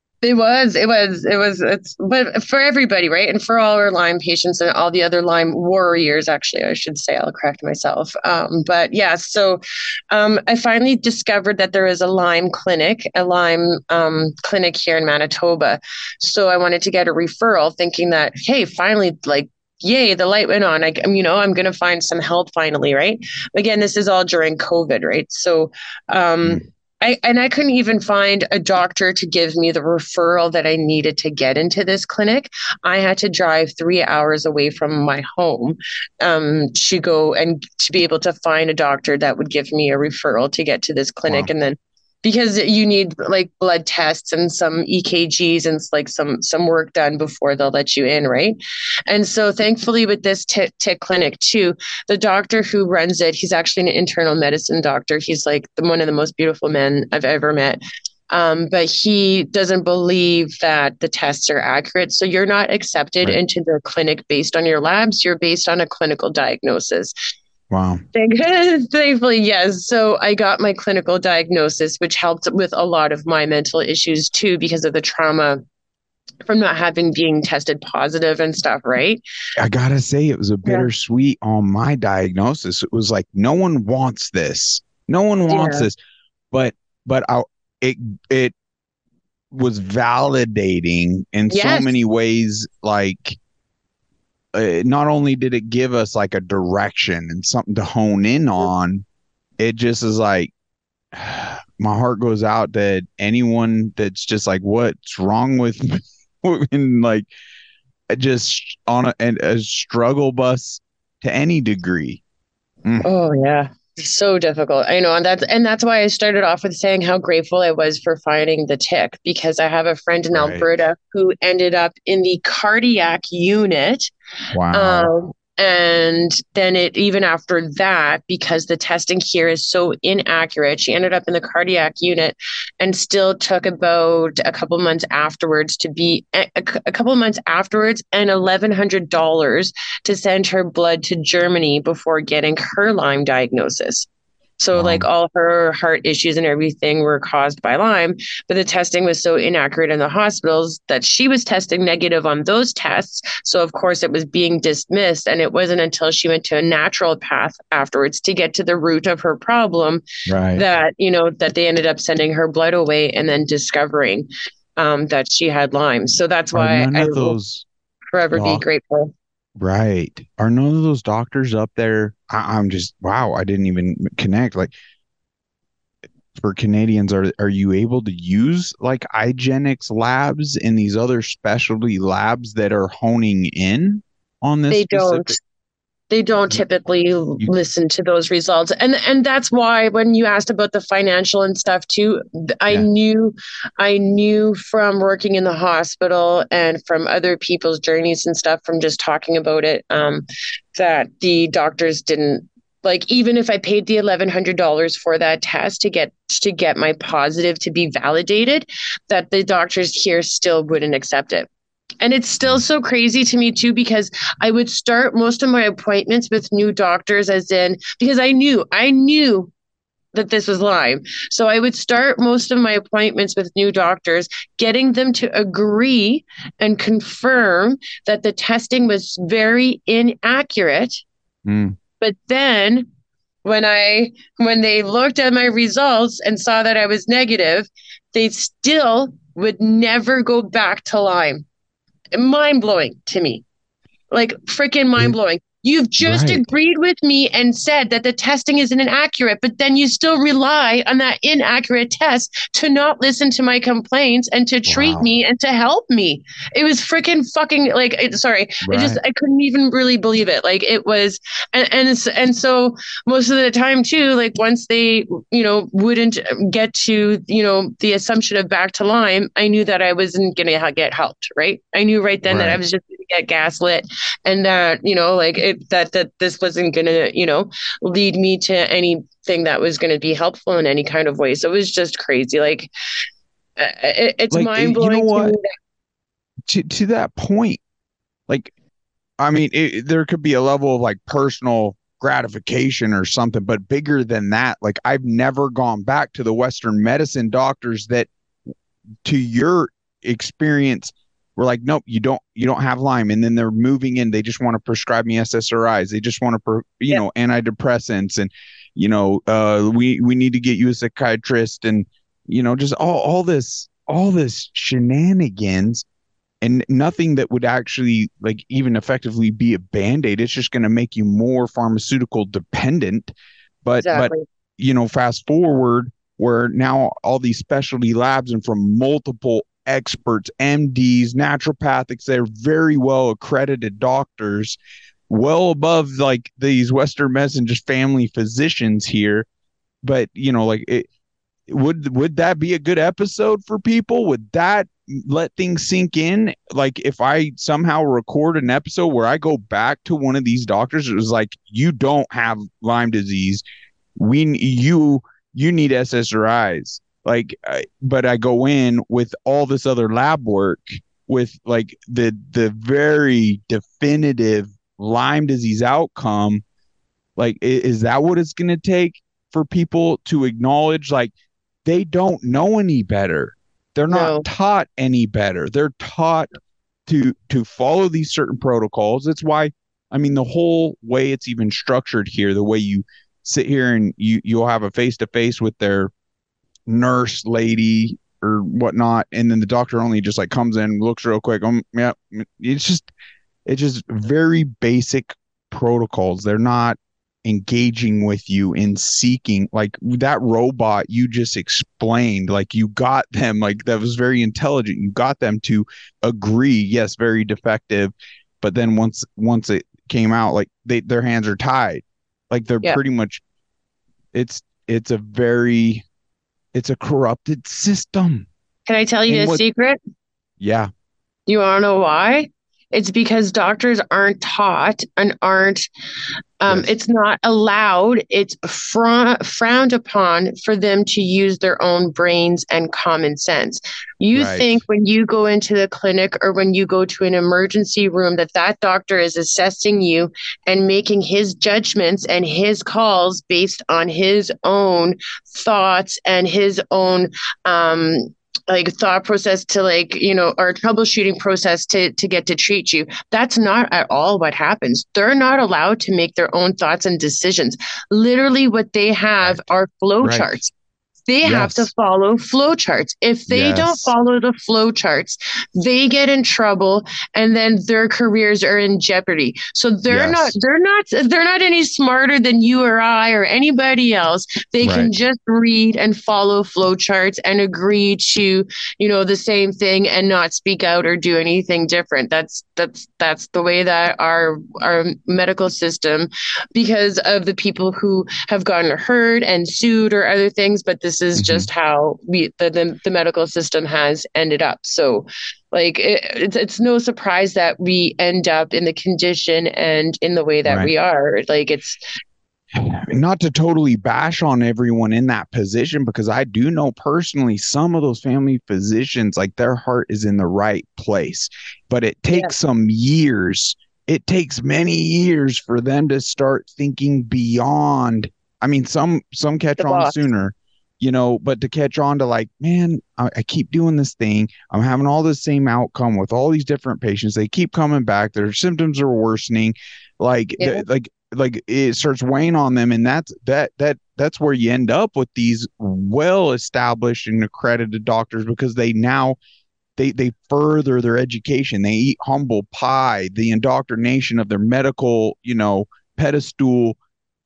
But for everybody, right? And for all our Lyme patients and all the other Lyme warriors, actually, I should say, I'll correct myself. But yeah, so I finally discovered that there is a Lyme clinic, clinic here in Manitoba. So I wanted to get a referral, thinking that, hey, finally, like, yay, the light went on. I'm going to find some help finally, right? Again, this is all during COVID, right? So, um, Mm. I couldn't even find a doctor to give me the referral that I needed to get into this clinic. I had to drive 3 hours away from my home to go and to be able to find a doctor that would give me a referral to get to this clinic. Wow. And then, because you need like blood tests and some EKGs and like some work done before they'll let you in, right? And so thankfully with this tick clinic too, the doctor who runs it, he's actually an internal medicine doctor. He's like one of the most beautiful men I've ever met. But he doesn't believe that the tests are accurate. So you're not accepted Right. into the clinic based on your labs. You're based on a clinical diagnosis. Wow. Thankfully, yes. So I got my clinical diagnosis, which helped with a lot of my mental issues too, because of the trauma from not having being tested positive and stuff, right? I gotta say, it was a Yeah. bittersweet on my diagnosis. It was like no one wants this. No one wants Yeah. this. But it it was validating in so Yes. many ways. Like not only did it give us like a direction and something to hone in on, it just is like, my heart goes out to anyone that's just like, what's wrong with me? And like, just on a struggle bus to any degree. Mm. Oh yeah. So difficult. I know. And that's why I started off with saying how grateful I was for finding the tick, because I have a friend in Right. Alberta who ended up in the cardiac unit. Wow. And then it, even after that, because the testing here is so inaccurate, she ended up in the cardiac unit and still took about a couple months afterwards to be a couple months afterwards and $1,100 to send her blood to Germany before getting her Lyme diagnosis. So Wow. like all her heart issues and everything were caused by Lyme, but the testing was so inaccurate in the hospitals that she was testing negative on those tests. So of course it was being dismissed. And it wasn't until she went to a naturopath afterwards to get to the root of her problem Right. that, that they ended up sending her blood away and then discovering that she had Lyme. So that's Are why none I of will those forever be doc grateful. right? Are none of those doctors up there? I'm just wow. I didn't even connect. Like for Canadians, are you able to use like IGeneX labs in these other specialty labs that are honing in on this They don't. specific? They don't You, typically you listen to those results, and that's why when you asked about the financial and stuff too, yeah. I knew from working in the hospital and from other people's journeys and stuff, from just talking about it, that the doctors didn't, like, even if I paid the $1,100 for that test to get my positive to be validated, that the doctors here still wouldn't accept it. And it's still so crazy to me too, because I would start most of my appointments with new doctors, as in, because I knew that this was Lyme. So I would start most of my appointments with new doctors, getting them to agree and confirm that the testing was very inaccurate. Mm. But then when they looked at my results and saw that I was negative, they still would never go back to Lyme. Mind blowing to me. Like freaking mind It, blowing. You've just right. agreed with me and said that the testing isn't inaccurate, but then you still rely on that inaccurate test to not listen to my complaints and to treat Wow. me and to help me. It was freaking fucking like, sorry, Right. I couldn't even really believe it. Like it was, and so most of the time too, like once they, wouldn't get to, the assumption of back to Lyme, I knew that I wasn't going to get helped, right? I knew right then that I Right. was just going to get gaslit, and that like that this wasn't going to lead me to anything that was going to be helpful in any kind of way. So it was just crazy. Like it's Like mind you know blowing to me what? that, To that point, like I mean, there could be a level of like personal gratification or something, but bigger than that, like I've never gone back to the Western medicine doctors that, to your experience, were like, nope, you don't have Lyme, and then they're moving in. They just want to prescribe me SSRIs. They just want to, yeah, antidepressants, and we need to get you a psychiatrist, and just all this shenanigans, and nothing that would actually like even effectively be a band-aid. It's just going to make you more pharmaceutical dependent. But exactly. fast forward, where now all these specialty labs and from multiple experts, MDs, naturopathics, they're very well accredited doctors, well above like these Western medicine just family physicians here. But like it, would that be a good episode for people? Would that let things sink in? Like if I somehow record an episode where I go back to one of these doctors, it was like, you don't have Lyme disease. You need SSRIs. Like, but I go in with all this other lab work with like the very definitive Lyme disease outcome. Like, is that what it's going to take for people to acknowledge, like, they don't know any better? They're not No. taught any better. They're taught to follow these certain protocols. That's why, I mean, the whole way it's even structured here, the way you sit here and you'll have a face to face with their nurse lady or whatnot, and then the doctor only just like comes in, looks real quick. Yeah, it's just it's just very basic protocols. They're not engaging with you in seeking like that robot you just explained. Like you got them, like that was very intelligent. You got them to agree, yes, very defective. But then once it came out, like their hands are tied. Like they're Yeah. pretty much it's a very it's a corrupted system. Can I tell you And a what secret? yeah, You want to know why? It's because doctors aren't taught and aren't, yes, it's not allowed, it's frowned upon for them to use their own brains and common sense. You right. think when you go into the clinic or when you go to an emergency room that that doctor is assessing you and making his judgments and his calls based on his own thoughts and his own, like thought process to like or troubleshooting process to get to treat you. That's not at all what happens. They're not allowed to make their own thoughts and decisions. Literally what they have Right. are flow Right. charts. They have to Yes. follow flow charts. If they don't Yes. follow the flow charts, they get in trouble and then their careers are in jeopardy. So Yes. they're not any smarter than you or I or anybody else. They can Right. just read and follow flow charts and agree to, the same thing and not speak out or do anything different. That's the way that our medical system, because of the people who have gotten hurt and sued or other things, but this is Hmm. just how the medical system has ended up. So like it's no surprise that we end up in the condition and in the way that Right. we are. Like it's Not to totally bash on everyone in that position, because I do know personally some of those family physicians, like their heart is in the right place, but it yeah, takes some years. It takes many years for them to start thinking beyond. I mean, some catch the on boss. sooner, but to catch on to like, man, I keep doing this thing. I'm having all the same outcome with all these different patients. They keep coming back. Their symptoms are worsening. Like, Yeah. like it starts weighing on them, and that's where you end up with these well established and accredited doctors, because they further their education. They eat humble pie. The indoctrination of their medical pedestal,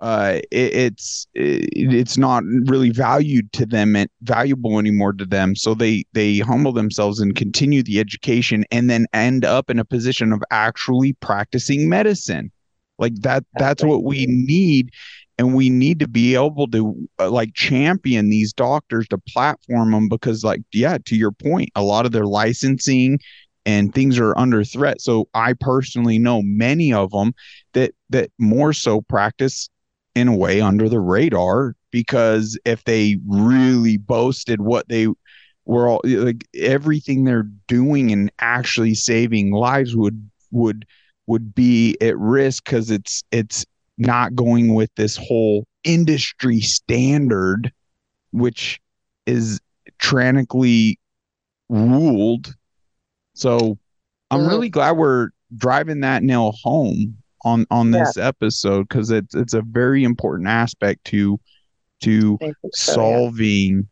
it's not really valued to them and valuable anymore to them, so they humble themselves and continue the education and then end up in a position of actually practicing medicine. Like that's Exactly. what we need. And we need to be able to like champion these doctors to platform them, because like, yeah, to your point, a lot of their licensing and things are under threat. So I personally know many of them that more so practice in a way under the radar, because if they really boasted what they were all like, everything they're doing and actually saving lives would be at risk, because it's not going with this whole industry standard, which is tyrannically ruled. So I'm really Mhm. glad we're driving that nail home on Yeah, this episode, because it's a very important aspect to I think so. Yeah. solving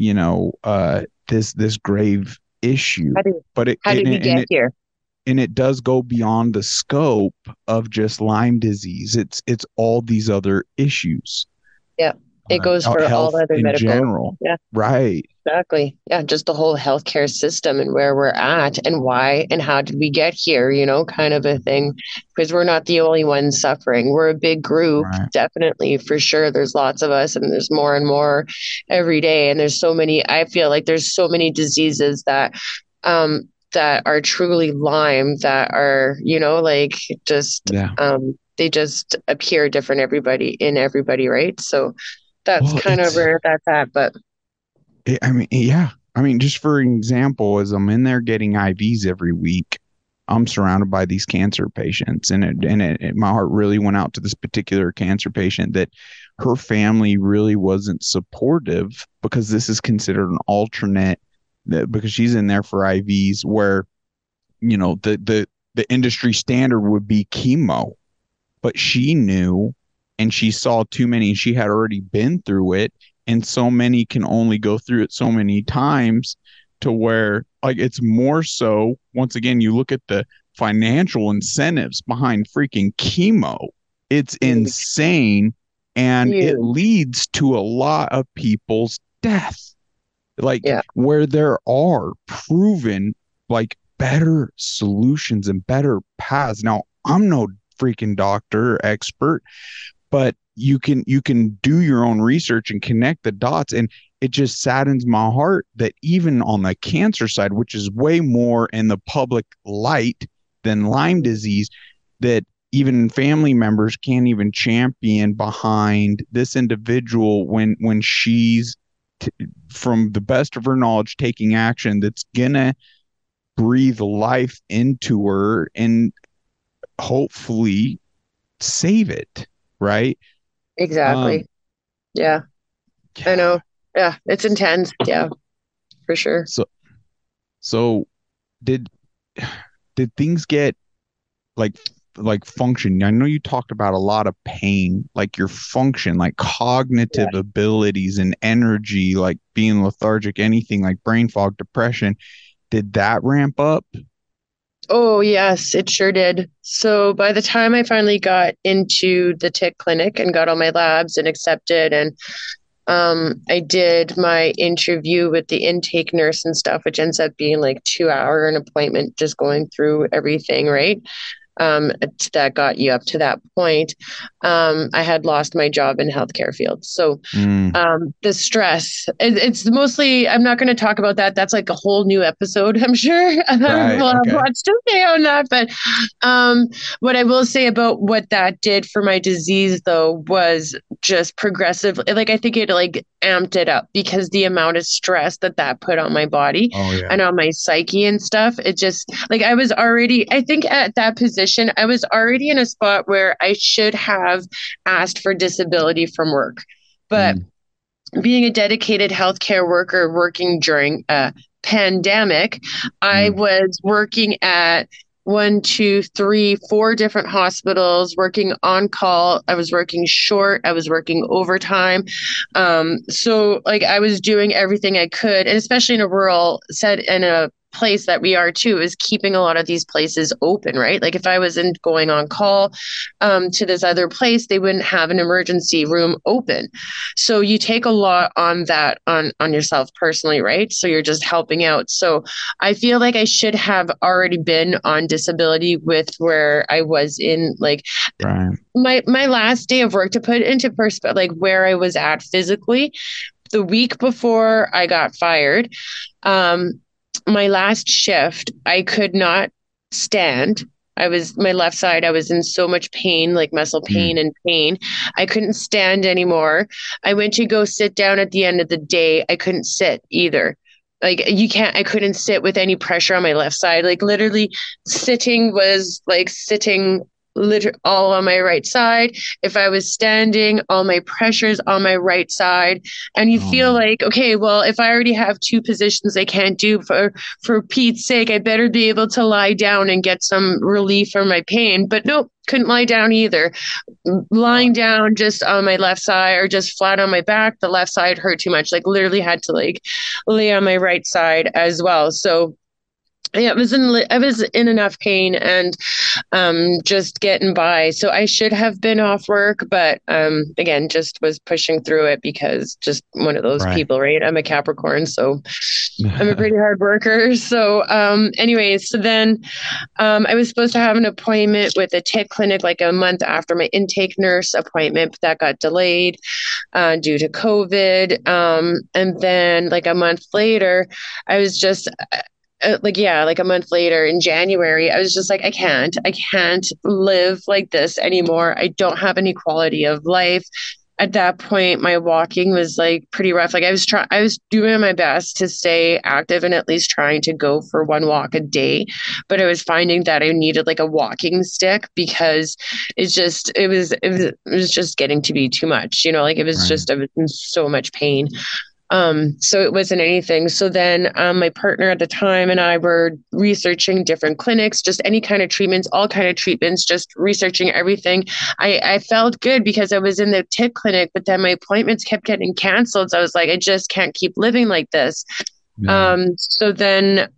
this grave issue. How did But it how did we get here? and it does go beyond the scope of just Lyme disease. It's all these other issues, Yeah. It goes for all health other in medical. general. Yeah. Right. Exactly. Yeah, just the whole healthcare system and where we're at and why and how did we get here, kind of a thing. Because we're not the only ones suffering. We're a big group, Right. definitely, for sure. There's lots of us and there's more and more every day. And there's so many, I feel like there's so many diseases that are truly Lyme that are, like just Yeah. they just appear different everybody, right? So that's Well, kind of where that's at. But I mean, yeah. I mean, just for example, as I'm in there getting IVs every week, I'm surrounded by these cancer patients, and my heart really went out to this particular cancer patient, that her family really wasn't supportive, because this is considered an alternate, because she's in there for IVs, where the industry standard would be chemo, but she knew, and she saw too many, and she had already been through it, and so many can only go through it so many times, to where like it's more so, once again, you look at the financial incentives behind freaking chemo. It's insane. And it leads to a lot of people's death. Like where there are proven like better solutions and better paths. Now, I'm no freaking doctor or expert, but you can do your own research and connect the dots. And it just saddens my heart that even on the cancer side, which is way more in the public light than Lyme disease, that even family members can't even champion behind this individual when she's from the best of her knowledge taking action that's gonna breathe life into her and hopefully save it, right? Exactly. Yeah. I know. Yeah, it's intense. Yeah, for sure. So did things get like function? I know you talked about a lot of pain, like your function, like cognitive abilities and energy, like being lethargic, anything like brain fog, depression. Did that ramp up? Oh, yes, it sure did. So by the time I finally got into the tick clinic and got all my labs and accepted, and I did my interview with the intake nurse and stuff, which ends up being like 2 hour an appointment, just going through everything, right? That got you up to that point. I had lost my job in healthcare field. So the stress, it's mostly, I'm not going to talk about that. That's like a whole new episode, I'm sure. Right, We'll have okay. lots to say on that. But what I will say about what that did for my disease, though, was just progressive. Like, I think it like amped it up because the amount of stress that put on my body and on my psyche and stuff, it just like I was already, I think at that position, I was already in a spot where I should have asked for disability from work. But being a dedicated healthcare worker working during a pandemic, I was working at 4 different hospitals, working on call. I was working short. I was working overtime. So like I was doing everything I could, and especially in a rural set in a place that we are too, is keeping a lot of these places open, right? Like if I wasn't going on call to this other place, they wouldn't have an emergency room open. So you take a lot on that on yourself personally, right? So you're just helping out. So I feel like I should have already been on disability with where I was in like my last day of work, to put into perspective, like where I was at physically the week before I got fired. My last shift, I could not stand. My left side, I was in so much pain, like muscle pain and pain. I couldn't stand anymore. I went to go sit down at the end of the day. I couldn't sit either. Like I couldn't sit with any pressure on my left side. Like literally sitting was like sitting all on my right side. If I was standing, all my pressures on my right side. And you feel like, okay, well, if I already have 2 positions I can't do, for Pete's sake, I better be able to lie down and get some relief from my pain. But nope, couldn't lie down either. Lying down just on my left side or just flat on my back, the left side hurt too much. Like literally had to like lay on my right side as well. So yeah, I was in enough pain and just getting by. So I should have been off work, but again, just was pushing through it because just one of those people, right? I'm a Capricorn, so I'm a pretty hard worker. So anyways, so then I was supposed to have an appointment with a tick clinic like a month after my intake nurse appointment, but that got delayed due to COVID. And then like a month later, I was just like a month later in January, I was just like, I can't live like this anymore. I don't have any quality of life. At that point, my walking was like pretty rough. Like I was doing my best to stay active and at least trying to go for 1 walk a day, but I was finding that I needed like a walking stick because it was just getting to be too much, like it was just, I was in so much pain. So it wasn't anything. So then my partner at the time and I were researching different clinics, just any kind of treatments, all kind of treatments, just researching everything. I felt good because I was in the tick clinic, but then my appointments kept getting canceled. So I was like, I just can't keep living like this. Yeah. So then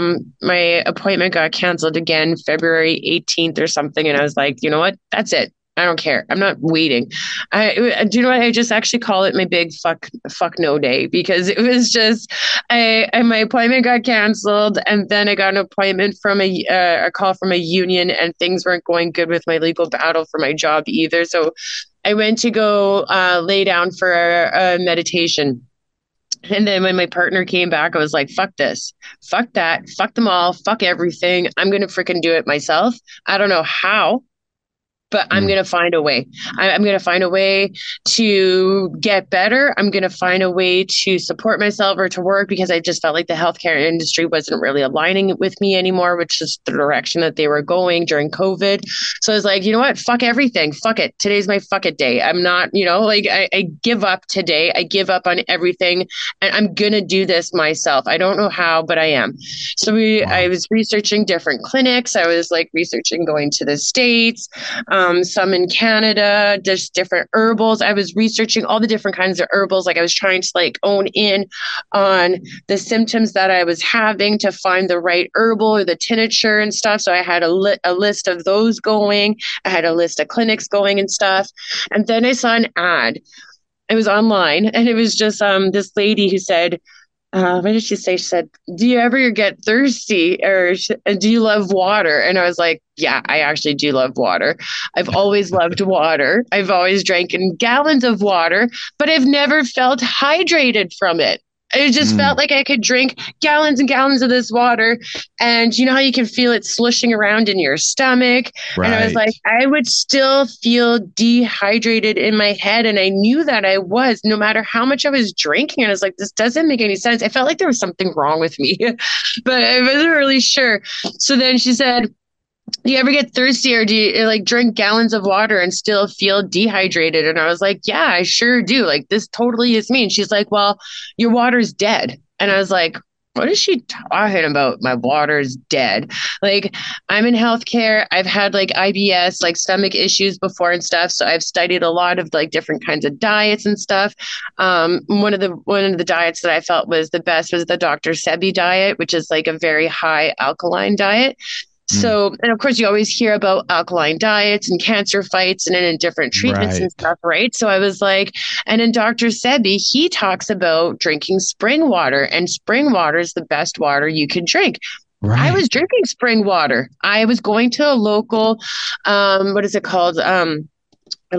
my appointment got canceled again, February 18th or something. And I was like, you know what? That's it. I don't care. I'm not waiting. Do you know what? I just actually call it my big fuck no day, because it was just, my appointment got canceled, and then I got an appointment from a call from a union, and things weren't going good with my legal battle for my job either. So I went to go lay down for a meditation. And then when my partner came back, I was like, fuck this, fuck that, fuck them all, fuck everything. I'm going to freaking do it myself. I don't know how, but I'm Mm. going to find a way. I'm going to find a way to get better. I'm going to find a way to support myself or to work, because I just felt like the healthcare industry wasn't really aligning with me anymore, which is the direction that they were going during COVID. So I was like, you know what? Fuck everything. Fuck it. Today's my fuck it day. I'm not, like I give up today. I give up on everything, and I'm going to do this myself. I don't know how, but I am. So I was researching different clinics. I was like researching going to the States, some in Canada, just different herbals. I was researching all the different kinds of herbals. Like I was trying to like own in on the symptoms that I was having to find the right herbal or the tincture and stuff. So I had a list of those going. I had a list of clinics going and stuff. And then I saw an ad. It was online, and it was just this lady who said, what did she say? She said, do you ever get thirsty, or do you love water? And I was like, yeah, I actually do love water. I've always loved water. I've always drank in gallons of water, but I've never felt hydrated from it. It just felt like I could drink gallons and gallons of this water. And you know how you can feel it slushing around in your stomach? Right. And I was like, I would still feel dehydrated in my head. And I knew that I was, no matter how much I was drinking. And I was like, this doesn't make any sense. I felt like there was something wrong with me, but I wasn't really sure. So then she said, do you ever get thirsty, or do you like drink gallons of water and still feel dehydrated? And I was like, yeah, I sure do. Like, this totally is me. And she's like, well, your water's dead. And I was like, what is she talking about? My water's dead. Like, I'm in healthcare. I've had like IBS, like stomach issues before and stuff. So I've studied a lot of like different kinds of diets and stuff. One of the diets that I felt was the best was the Dr. Sebi diet, which is like a very high alkaline diet. So, and of course, you always hear about alkaline diets and cancer fights and in different treatments and stuff, right? So I was like, and in Dr. Sebi, he talks about drinking spring water, and spring water is the best water you can drink. Right. I was drinking spring water. I was going to a local, what is it called? A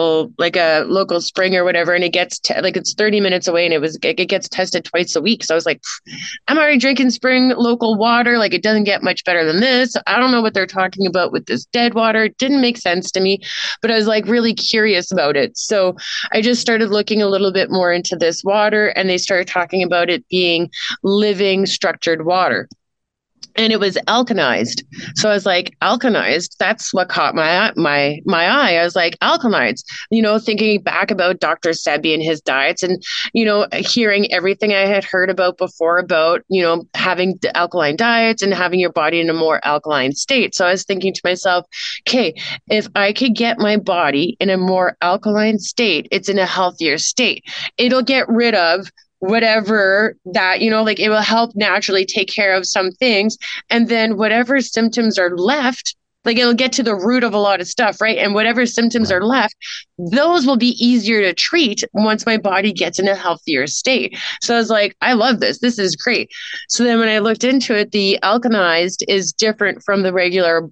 local spring or whatever, and it gets like it's 30 minutes away, and it gets tested twice a week. So I was like, I'm already drinking spring local water. Like, it doesn't get much better than this. I don't know what they're talking about with this dead water. It didn't make sense to me, but I was like really curious about it. So I just started looking a little bit more into this water, and they started talking about it being living structured water. And it was alkanized. So I was like, alkanized, that's what caught my eye. I was like, alkanized, thinking back about Dr. Sebi and his diets, and, hearing everything I had heard about before about, having the alkaline diets and having your body in a more alkaline state. So I was thinking to myself, okay, if I could get my body in a more alkaline state, it's in a healthier state. It'll get rid of whatever that, like it will help naturally take care of some things. And then whatever symptoms are left, like it'll get to the root of a lot of stuff, right? And whatever symptoms are left, those will be easier to treat once my body gets in a healthier state. So I was like, I love this. This is great. So then when I looked into it, the alkanized is different from the regular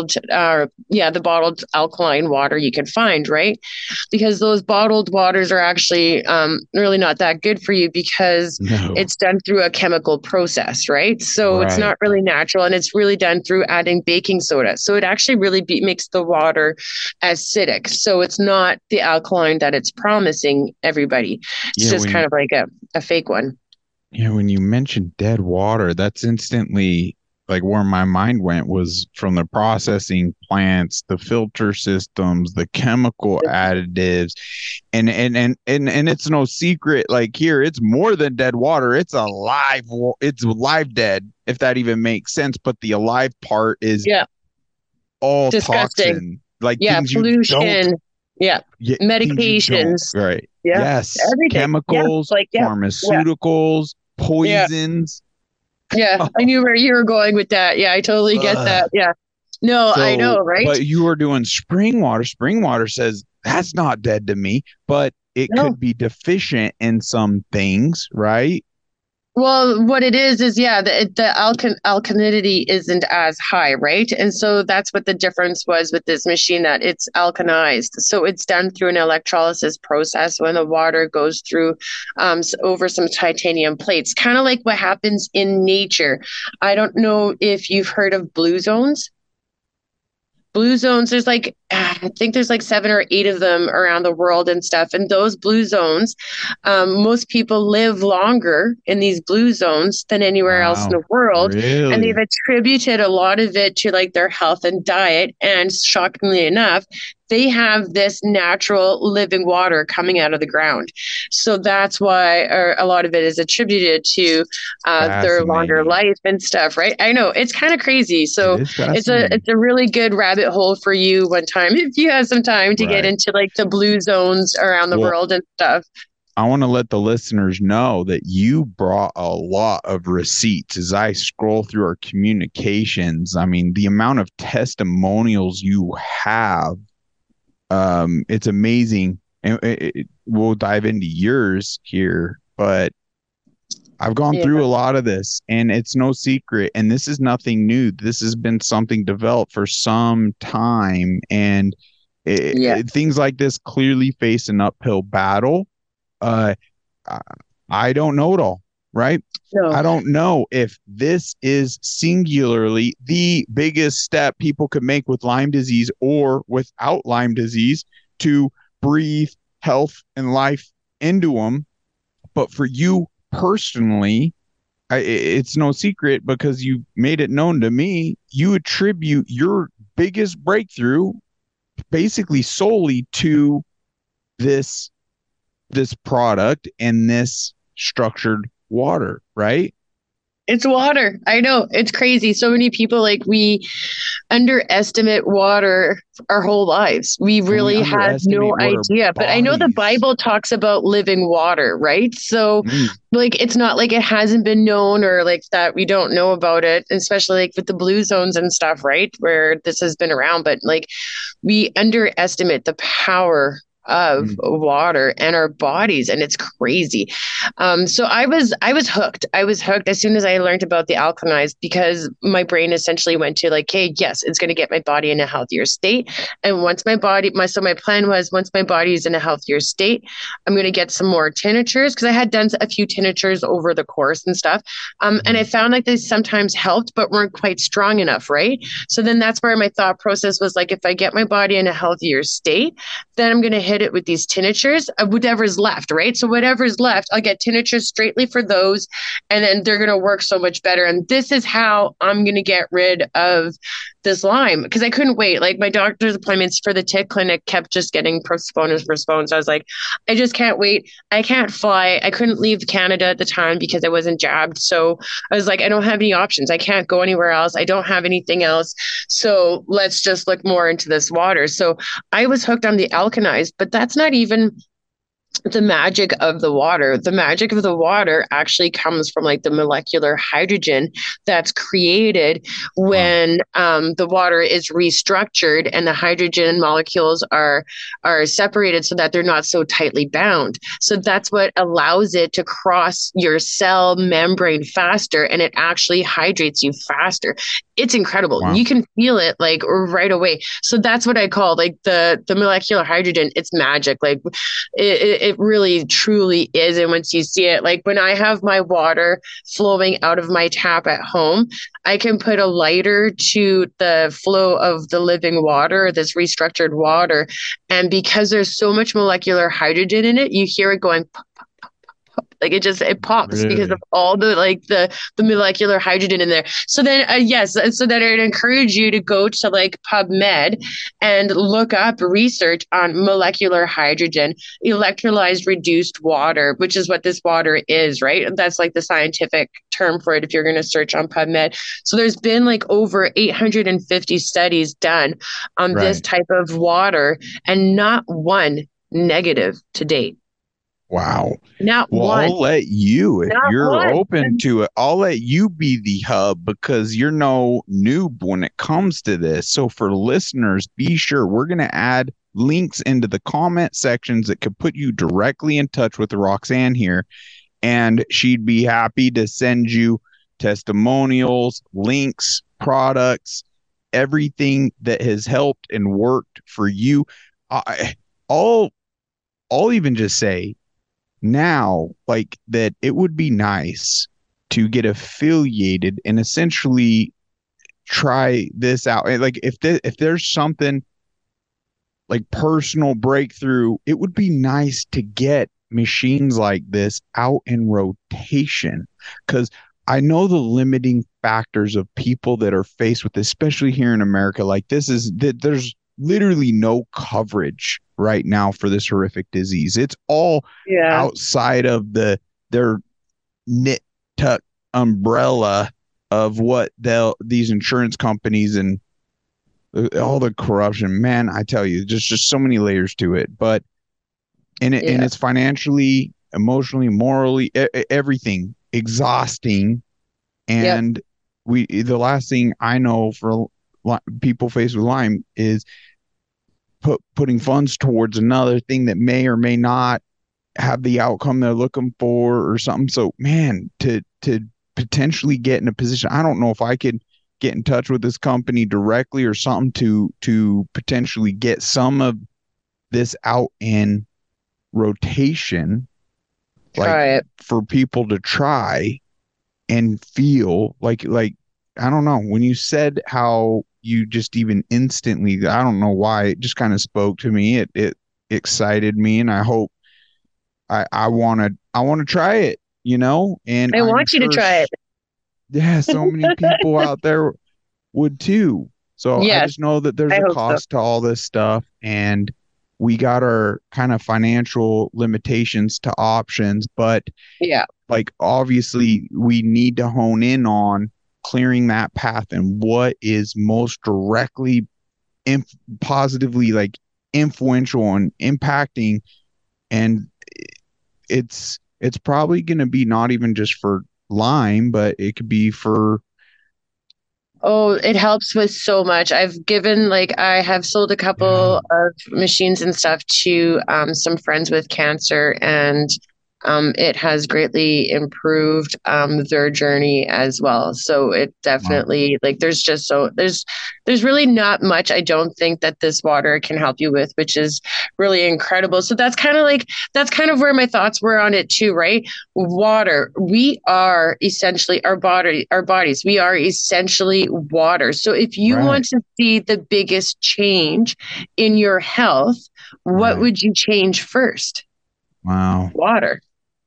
the bottled alkaline water you can find, right? Because those bottled waters are actually really not that good for you, because it's done through a chemical process, right? So it's not really natural, and it's really done through adding baking soda. So it actually really makes the water acidic. So it's not the alkaline that it's promising everybody. It's just kind of like a fake one. Yeah, when you mentioned dead water, that's instantly like where my mind went, was from the processing plants, the filter systems, the chemical additives, and it's no secret. Like here, it's more than dead water. It's live dead, if that even makes sense. But the alive part is all disgusting. Toxin, like pollution, medications, right? Yes, everything. Chemicals, pharmaceuticals. Yeah. poisons. Yeah. I knew where you were going with that. Yeah. I totally get Ugh. that. Yeah. No, I So, know, right? but you are doing spring water. Spring water says that's not dead to me, but it No. could be deficient in some things, right? Well, what it is yeah, the alkalinity isn't as high, right? And so that's what the difference was with this machine, that it's alkanized. So it's done through an electrolysis process when the water goes through over some titanium plates, kind of like what happens in nature. I don't know if you've heard of blue zones. Blue zones, there's like I think there's like 7 or 8 of them around the world and stuff, and those blue zones, most people live longer in these blue zones than anywhere else in Wow. the world, and they've Really? attributed a lot of it to like their health and diet, and shockingly enough, they have this natural living water coming out of the ground. So that's why a lot of it is attributed to their longer Fascinating. life and stuff, right? I know it's kind of crazy. It So is it's a fascinating. it's a really good rabbit hole for you one time if you have some time to get Right. into like the blue zones around the Well, world and stuff. I want to let the listeners know that you brought a lot of receipts as I scroll through our communications. I mean, the amount of testimonials you have, it's amazing. And we'll dive into yours here, but I've gone Yeah. through a lot of this and it's no secret. And this is nothing new. This has been something developed for some time. And Yeah. things like this clearly face an uphill battle. Uh, I I don't know it all, right? No. I don't know if this is singularly the biggest step people could make with Lyme disease or without Lyme disease to breathe health and life into them. But for you personally, it's no secret because you made it known to me, you attribute your biggest breakthrough basically solely to this product and this structured water, right? It's water. I know. It's crazy. So many people like we underestimate water our whole lives. We And we really had no underestimate what our idea. But I know the bodies. Bible talks about living water, right? So Mm, like it's not like it hasn't been known or like that we don't know about it, especially like with the blue zones and stuff, right? Where this has been around, but like we underestimate the power of mm, water and our bodies, and it's crazy. So I was hooked. I was hooked as soon as I learned about the alkalized, because my brain essentially went to like, hey, yes, it's going to get my body in a healthier state. And once my plan was, once my body is in a healthier state, I'm going to get some more tinctures, because I had done a few tinctures over the course and stuff. And I mm. found like they sometimes helped, but weren't quite strong enough, right? So then that's where my thought process was like, if I get my body in a healthier state, then I'm going to hit it with these tinctures of whatever's left, right? So whatever's left, I'll get tinctures straightly for those, and then they're going to work so much better. And this is how I'm going to get rid of this Lyme, because I couldn't wait. Like my doctor's appointments for the tick clinic kept just getting postponed and postponed. So I was like, I just can't wait. I can't fly. I couldn't leave Canada at the time because I wasn't jabbed. So I was like, I don't have any options. I can't go anywhere else. I don't have anything else. So let's just look more into this water. So I was hooked on the alkanized, but that's not even the magic of the water. The magic of the water actually comes from like the molecular hydrogen that's created Wow. when the water is restructured and the hydrogen molecules are separated so that they're not so tightly bound. So that's what allows it to cross your cell membrane faster, and it actually hydrates you faster. It's incredible. Wow. You can feel it like right away. So that's what I call like the molecular hydrogen. It's magic. Like it really truly is. And once you see it, like when I have my water flowing out of my tap at home, I can put a lighter to the flow of the living water, this restructured water. And because there's so much molecular hydrogen in it, you hear it going like it pops because of Really? all the like the molecular hydrogen in there. So then yes, so that I'd encourage you to go to like PubMed and look up research on molecular hydrogen, electrolyzed reduced water, which is what this water is, right? That's like the scientific term for it if you're going to search on PubMed. So there's been like over 850 studies done on this Right. type of water, and not one negative to date. Wow. Not Well, one. I'll let you, if Not you're one. open to it, I'll let you be the hub because you're no noob when it comes to this. So for listeners, be sure we're going to add links into the comment sections that could put you directly in touch with Roxanne here. And she'd be happy to send you testimonials, links, products, everything that has helped and worked for you. I, I'll, I'll even just say, now like that it would be nice to get affiliated and essentially try this out. And like if there's something like personal breakthrough, it would be nice to get machines like this out in rotation because I know the limiting factors of people that are faced with, especially here in America. Like this is that there's literally no coverage right now for this horrific disease. It's all Yeah. outside of their knit tuck umbrella of what these insurance companies and all the corruption. Man, I tell you, just so many layers to it. But and Yeah. it's financially, emotionally, morally, everything exhausting. Yep. And the last thing I know for people faced with Lyme is putting funds towards another thing that may or may not have the outcome they're looking for or something. So man, to potentially get in a position, I don't know if I could get in touch with this company directly or something to potentially get some of this out in rotation, like Try it. for people to try and feel like I don't know, when you said how you just even instantly, I don't know why, it just kind of spoke to me. It excited me, and I hope I want to try it, and I I'm want you to sure try it. yeah, so many people out there would too. So I Yes, just know that there's I a hope so. cost to all this stuff, and we got our kind of financial limitations to options, but Yeah. like obviously we need to hone in on clearing that path and what is most directly positively like influential and impacting. And it's probably going to be not even just for Lyme, but it could be for Oh, it helps with so much. I have sold a yeah, couple of machines and stuff to some friends with cancer, and it has greatly improved their journey as well. So it wow, definitely there's really not much I don't think that this water can help you with, which is really incredible. So that's kind of where my thoughts were on it too, right? Water. We are essentially our bodies. We are essentially water. So if you right, want to see the biggest change in your health, what right, would you change first? wow. Water.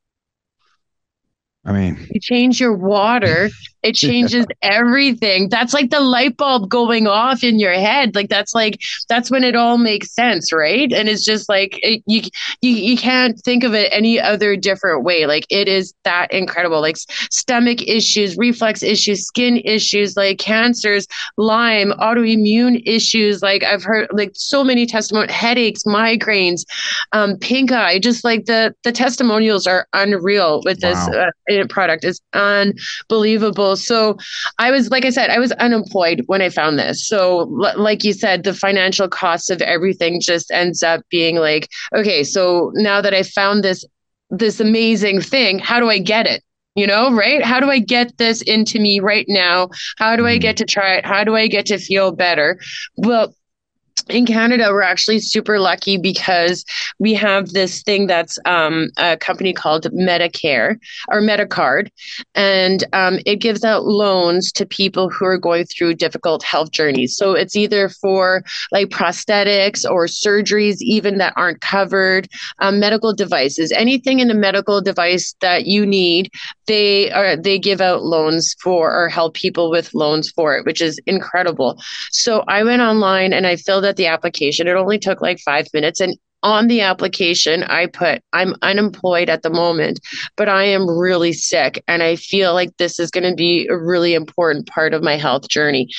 I mean, You change your water, it changes everything. That's like the light bulb going off in your head. That's when it all makes sense, right? And it's just you can't think of it any other different way. Like it is that incredible. Like stomach issues, reflux issues, skin issues, like cancers, Lyme, autoimmune issues. Like I've heard like so many testimonies, headaches, migraines, pink eye. Just like the testimonials are unreal with this wow, product is unbelievable. So like I said, I was unemployed when I found this. So like you said, the financial cost of everything just ends up being like, okay, so now that I found this amazing thing, how do I get it? Right? How do I get this into me right now? How do I mhm, get to try it? How do I get to feel better? Well, in Canada, we're actually super lucky because we have this thing that's a company called Medicare or Medicard, and it gives out loans to people who are going through difficult health journeys. So it's either for like prosthetics or surgeries, even that aren't covered, medical devices, anything in a medical device that you need. They give out loans for or help people with loans for it, which is incredible. So I went online and I filled out the application. It only took like 5 minutes. And on the application, I put, I'm unemployed at the moment, but I am really sick. And I feel like this is going to be a really important part of my health journey.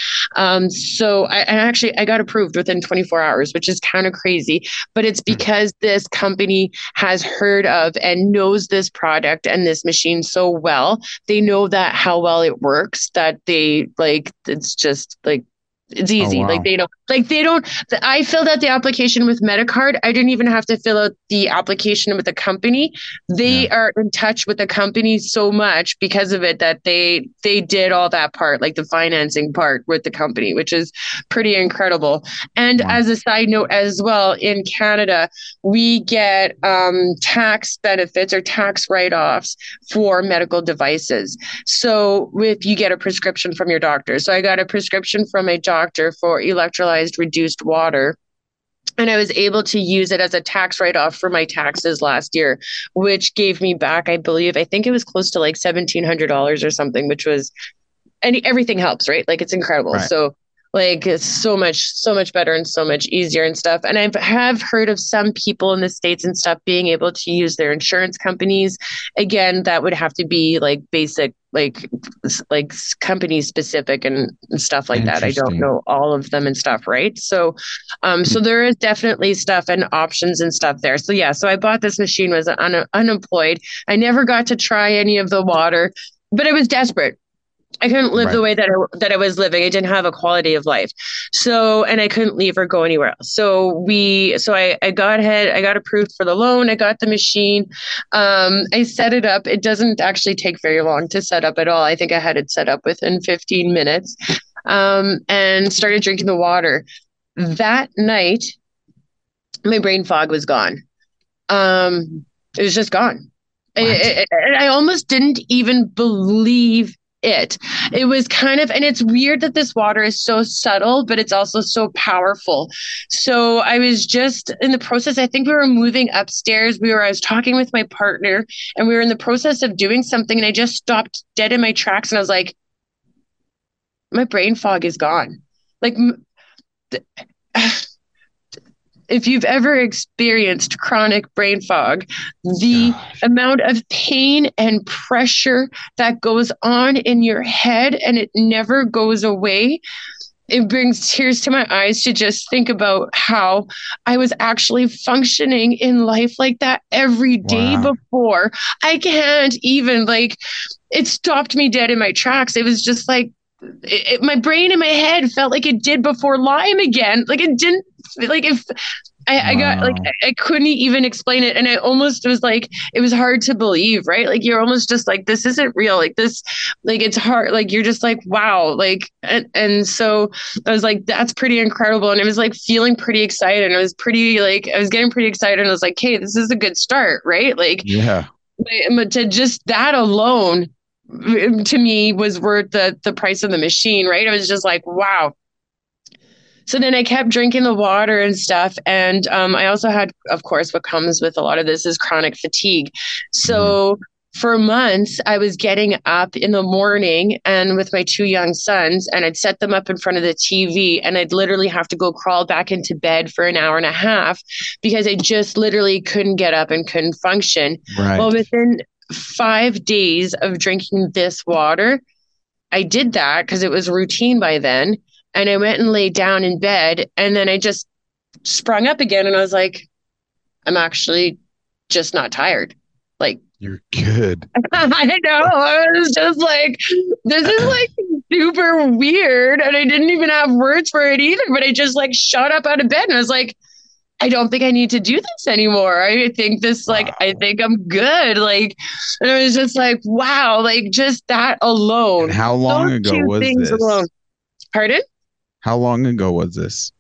I got approved within 24 hours, which is kind of crazy, but it's because this company has heard of and knows this product and this machine so well. They know that how well it works that they like, it's just like, it's Oh, easy. wow. They don't, I filled out the application with Metacard. I didn't even have to fill out the application with the company. Yeah. They are in touch with the company so much because of it that they did all that part, like the financing part with the company, which is pretty incredible. And Wow. as a side note as well, in Canada, we get tax benefits or tax write-offs for medical devices. So if you get a prescription from your doctor, so I got a prescription from a doctor for electrolyzed reduced water. And I was able to use it as a tax write off for my taxes last year, which gave me back, I think it was close to like $1,700 or something, which was, and everything helps, right? Like it's incredible. Right. So like it's so much better and so much easier and stuff. And I have heard of some people in the States and stuff being able to use their insurance companies. Again, that would have to be like basic, like company specific and stuff like that. I don't Interesting. know all of them and stuff, right? So there is definitely stuff and options and stuff there. So yeah, so I bought this machine, was unemployed. I never got to try any of the water, but I was desperate. I couldn't live the Right. way that I was living. I didn't have a quality of life. So, and I couldn't leave or go anywhere else. I got ahead, I got approved for the loan. I got the machine. I set it up. It doesn't actually take very long to set up at all. I think I had it set up within 15 minutes. And started drinking the water. That night, my brain fog was gone. It was just gone. What? I almost didn't even believe it. It was kind of, and it's weird that this water is so subtle, but it's also so powerful. So I was just in the process. I think we were moving upstairs. I was talking with my partner and we were in the process of doing something. And I just stopped dead in my tracks. And I was like, my brain fog is gone. Like, if you've ever experienced chronic brain fog, the Gosh. amount of pain and pressure that goes on in your head and it never goes away. It brings tears to my eyes to just think about how I was actually functioning in life like that every day Wow. before. I can't even, like, it stopped me dead in my tracks. It was just like, my brain in my head felt like it did before Lyme again. Like it didn't, like if I got like Wow. I couldn't even explain it, and I almost was like it was hard to believe, right? Like you're almost just like this isn't real, like this, like it's hard, like you're just like wow, like and so I was like that's pretty incredible, and I was like feeling pretty excited, and it was pretty like I was getting pretty excited, and I was like, hey, this is a good start, right? Like Yeah. to just that alone to me was worth the price of the machine, right? I was just like wow. So then I kept drinking the water and stuff. And I also had, of course, what comes with a lot of this is chronic fatigue. Mhm. So for months, I was getting up in the morning and with my two young sons, and I'd set them up in front of the TV, and I'd literally have to go crawl back into bed for an hour and a half because I just literally couldn't get up and couldn't function. Well, Right. within 5 days of drinking this water, I did that because it was routine by then. And I went and laid down in bed. And then I just sprung up again. And I was like, I'm actually just not tired. Like, You're good. I know. I was just like, this is like super weird. And I didn't even have words for it either. But I just like shot up out of bed and I was like, I don't think I need to do this anymore. I Wow. think I'm good. Like, and I was just like, wow, like just that And alone, how long those ago two was things alone. this? Pardon? How long ago was this?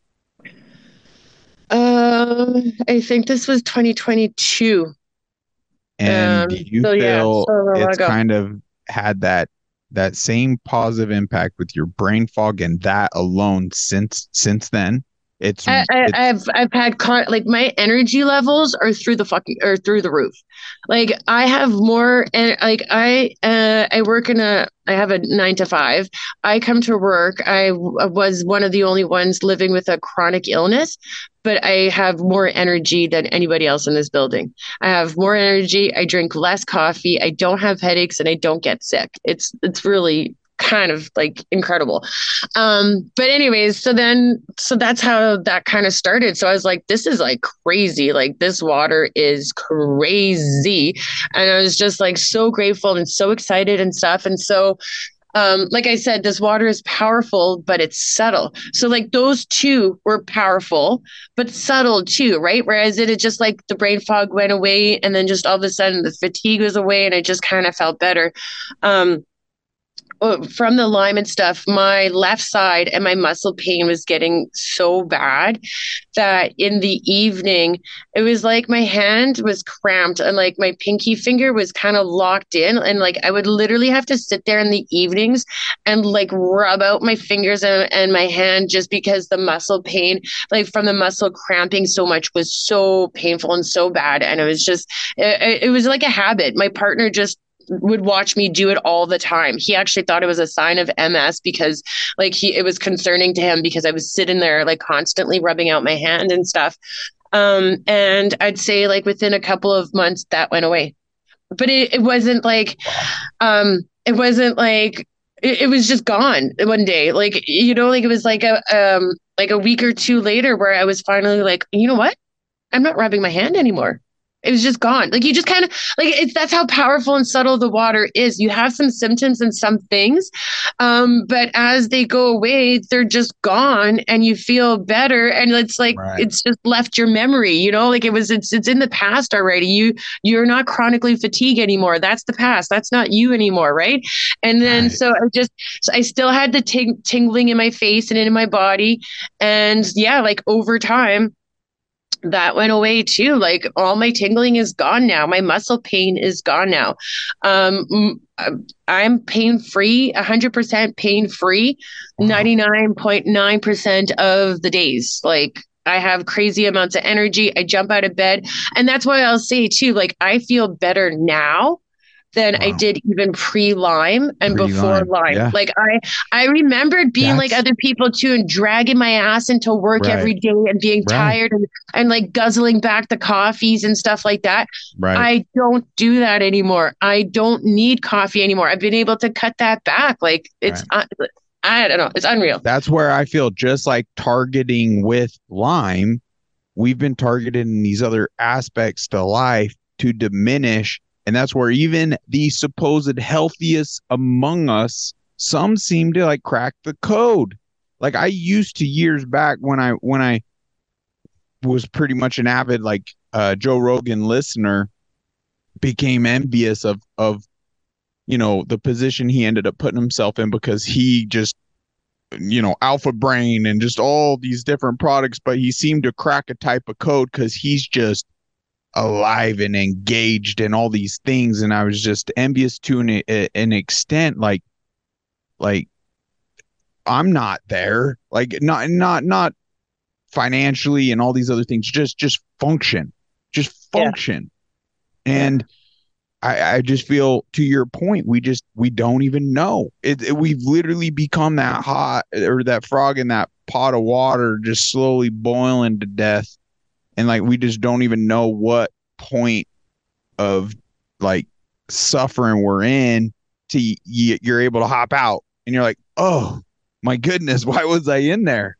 I think this was 2022. And do you So yeah, feel so a while it's ago. kind of had that same positive impact with your brain fog and that alone since then? It's I've had like my energy levels are through the fucking or through the roof. Like I have more and like I work in a I have a 9 to 5. I come to work. Was one of the only ones living with a chronic illness, but I have more energy than anybody else in this building. I have more energy. I drink less coffee. I don't have headaches and I don't get sick. It's really kind of like incredible. But anyways, so that's how that kind of started. So I was like, this is like crazy. Like this water is crazy. And I was just like so grateful and so excited and stuff. And so like I said, this water is powerful, but it's subtle. So like those two were powerful, but subtle too, right? Whereas it had just like the brain fog went away and then just all of a sudden the fatigue was away and I just kind of felt better. Um, from the Lyme and stuff, my left side and my muscle pain was getting so bad that in the evening, it was like my hand was cramped and like my pinky finger was kind of locked in. And like I would literally have to sit there in the evenings and like rub out my fingers and my hand just because the muscle pain, like from the muscle cramping so much, was so painful and so bad. And it was just, it was like a habit. My partner just would watch me do it all the time. He actually thought it was a sign of MS because like it was concerning to him because I was sitting there like constantly rubbing out my hand and stuff. And I'd say like within a couple of months that went away. But it wasn't like it wasn't like it was just gone one day. Like like it was like a week or two later where I was finally like, you know what? I'm not rubbing my hand anymore. It was just gone. Like you just kind of like that's how powerful and subtle the water is. You have some symptoms and some things, but as they go away, they're just gone, and you feel better. And it's like right. it's just left your memory. Like it's in the past already. You're not chronically fatigued anymore. That's the past. That's not you anymore, right? And then Right. so I still had the tingling in my face and in my body, and yeah, like over time that went away too. Like all my tingling is gone now. My muscle pain is gone now. I'm pain free, 100% pain free, Wow. 99.9% of the days. Like I have crazy amounts of energy. I jump out of bed. And that's why I'll say too, like I feel better now than I Wow. did even pre-Lyme and before Pre-Lyme. Lyme. Yeah. Like I remembered being like That's other people too and dragging my ass into work right. every day and being Right. tired and like guzzling back the coffees and stuff like that. Right. I don't do that anymore. I don't need coffee anymore. I've been able to cut that back. Like Right. I don't know. It's unreal. That's where I feel just like targeting with Lyme, we've been targeted in these other aspects to life to diminish. And that's where even the supposed healthiest among us, some seem to like crack the code. Like I used to years back when I was pretty much an avid like Joe Rogan listener, became envious of the position he ended up putting himself in because he just Alpha Brain and just all these different products, but he seemed to crack a type of code because he's just alive and engaged in all these things. And I was just envious to an extent, like I'm not there, like not financially and all these other things, just function, just Yeah. function. And I just feel, to your point, we don't even know we've literally become that hot or that frog in that pot of water just slowly boiling to death, and like we just don't even know what point of like suffering we're in to you're able to hop out and you're like, oh my goodness, why was I in there,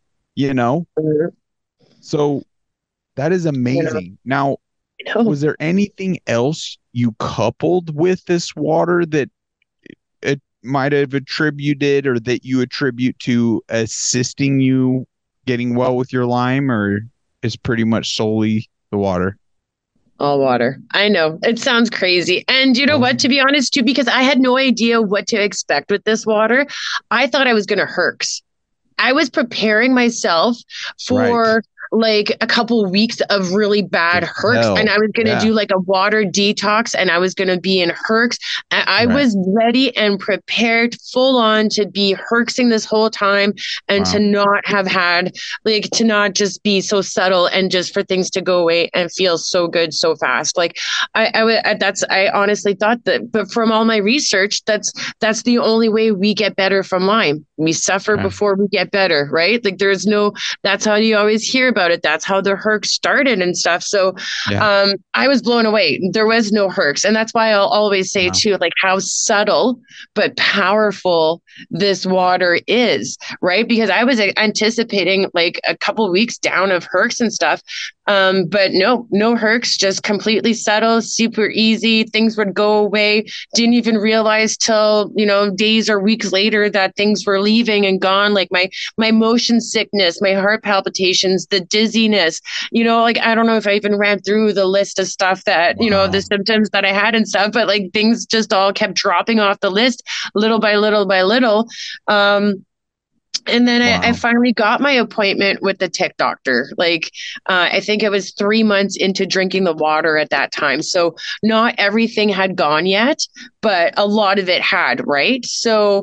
Mhm. so that is You know, amazing. Now, you know. was there anything else you coupled with this water that it might have attributed or that you attribute to assisting you getting well with your Lyme, or is pretty much solely the water? All water. I know. It sounds crazy. And you know Oh, what? To be honest, too, because I had no idea what to expect with this water, I thought I was going to herx. I was preparing myself right. for like a couple weeks of really bad Just herx, and hell. I was going to Yeah. do like a water detox, and I was going to be in herx, and I Right. was ready and prepared full on to be herxing this whole time, and to Wow. not have had, like, to not just be so subtle, and just for things to go away and feel so good so fast. Like I honestly thought that, but from all my research, that's the only way we get better from Lyme. We suffer Okay. before we get better, right? Like there's no, that's how you always hear about it. That's how the herc started and stuff. So Yeah. I was blown away. There was no hercs. And that's why I'll always say Wow. too, like how subtle but powerful this water is, right? Because I was anticipating like a couple weeks down of hercs and stuff. But no hercs, just completely settled, super easy. Things would go away. Didn't even realize till, days or weeks later that things were leaving and gone. Like my motion sickness, my heart palpitations, the dizziness, like I don't know if I even ran through the list of stuff that, the Wow. symptoms that I had and stuff, but like things just all kept dropping off the list little by little by little. And then I Wow. finally got my appointment with the tick doctor. Like, I think it was 3 months into drinking the water at that time. So not everything had gone yet, but a lot of it had, right? So,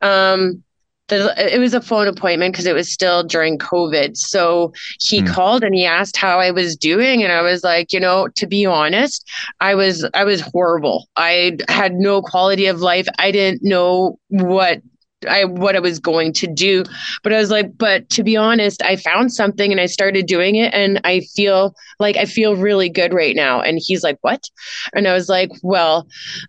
it was a phone appointment because it was still during COVID. So he Hmm. called and he asked how I was doing, and I was like, to be honest, I was horrible. I had no quality of life. I didn't know what I was going to do. But I was like, but to be honest, I found something and I started doing it, and I feel really good right now. And he's like, what? And I was like, well,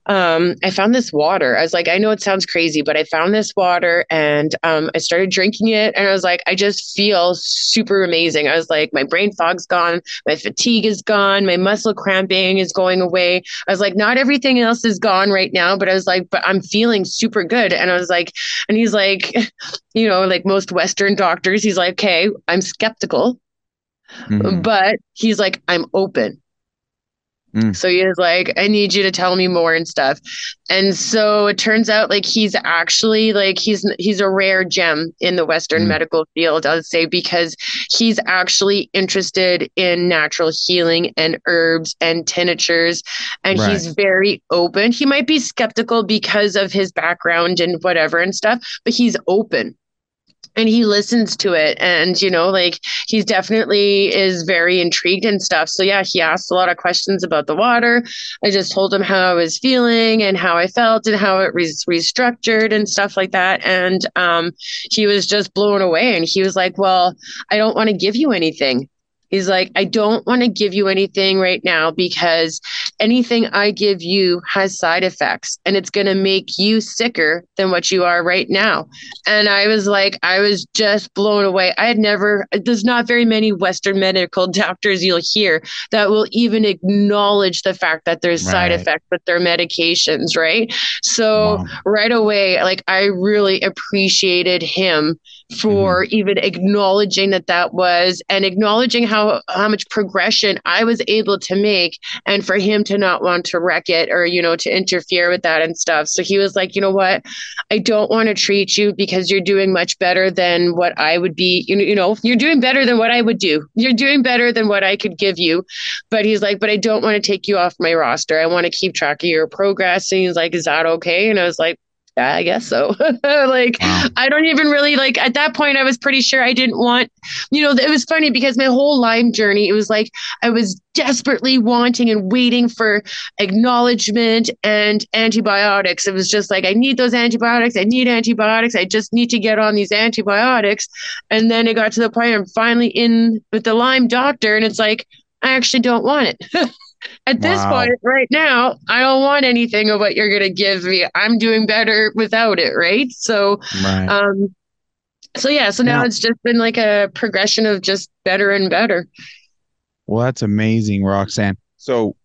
I found this water. I was like, I know it sounds crazy, but I found this water, and I started drinking it, and I was like, I just feel super amazing. I was like, my brain fog's gone, my fatigue is gone, my muscle cramping is going away. I was like, not everything else is gone right now, but I was like, but I'm feeling super good. And I was like, and he's like, like most Western doctors, he's like, okay, I'm skeptical, Hmm. but he's like, I'm open. Mm. So he was like, I need you to tell me more and stuff. And so it turns out like he's actually like he's a rare gem in the Western Mm. medical field, I would say, because he's actually interested in natural healing and herbs and tinctures. And Right. he's very open. He might be skeptical because of his background and whatever and stuff, but he's open and he listens to it, and like he's definitely is very intrigued and stuff. So yeah, he asked a lot of questions about the water. I just told him how I was feeling and how I felt and how it restructured and stuff like that, and he was just blown away, and he was like, well, I don't want to give you anything. He's like, I don't want to give you anything right now because anything I give you has side effects, and it's going to make you sicker than what you are right now. And I was like, I was just blown away. There's not very many Western medical doctors you'll hear that will even acknowledge the fact that there's side Right. effects with their medications, right? So Wow. right away, like I really appreciated him Hmm. for even acknowledging that was, and acknowledging how much progression I was able to make, and for him to not want to wreck it or to interfere with that and stuff. So he was like, you know what, I don't want to treat you because you're doing much better than what I would be. You're doing better than what I would do. You're doing better than what I could give you. But he's like, but I don't want to take you off my roster. I want to keep track of your progress. And he's like, is that okay? And I was like, yeah, I guess so. Like, Wow. I don't even really like at that point, I was pretty sure I didn't want, it was funny because my whole Lyme journey, it was like I was desperately wanting and waiting for acknowledgement and antibiotics. It was just like, I need those antibiotics. I need antibiotics. I just need to get on these antibiotics. And then it got to the point I'm finally in with the Lyme doctor, and it's like, I actually don't want it. At this point, Wow. right now, I don't want anything of what you're going to give me. I'm doing better without it, right? So, Right. um, so yeah, so now Now, it's just been like a progression of just better and better. well, that's amazing, Roxanne. So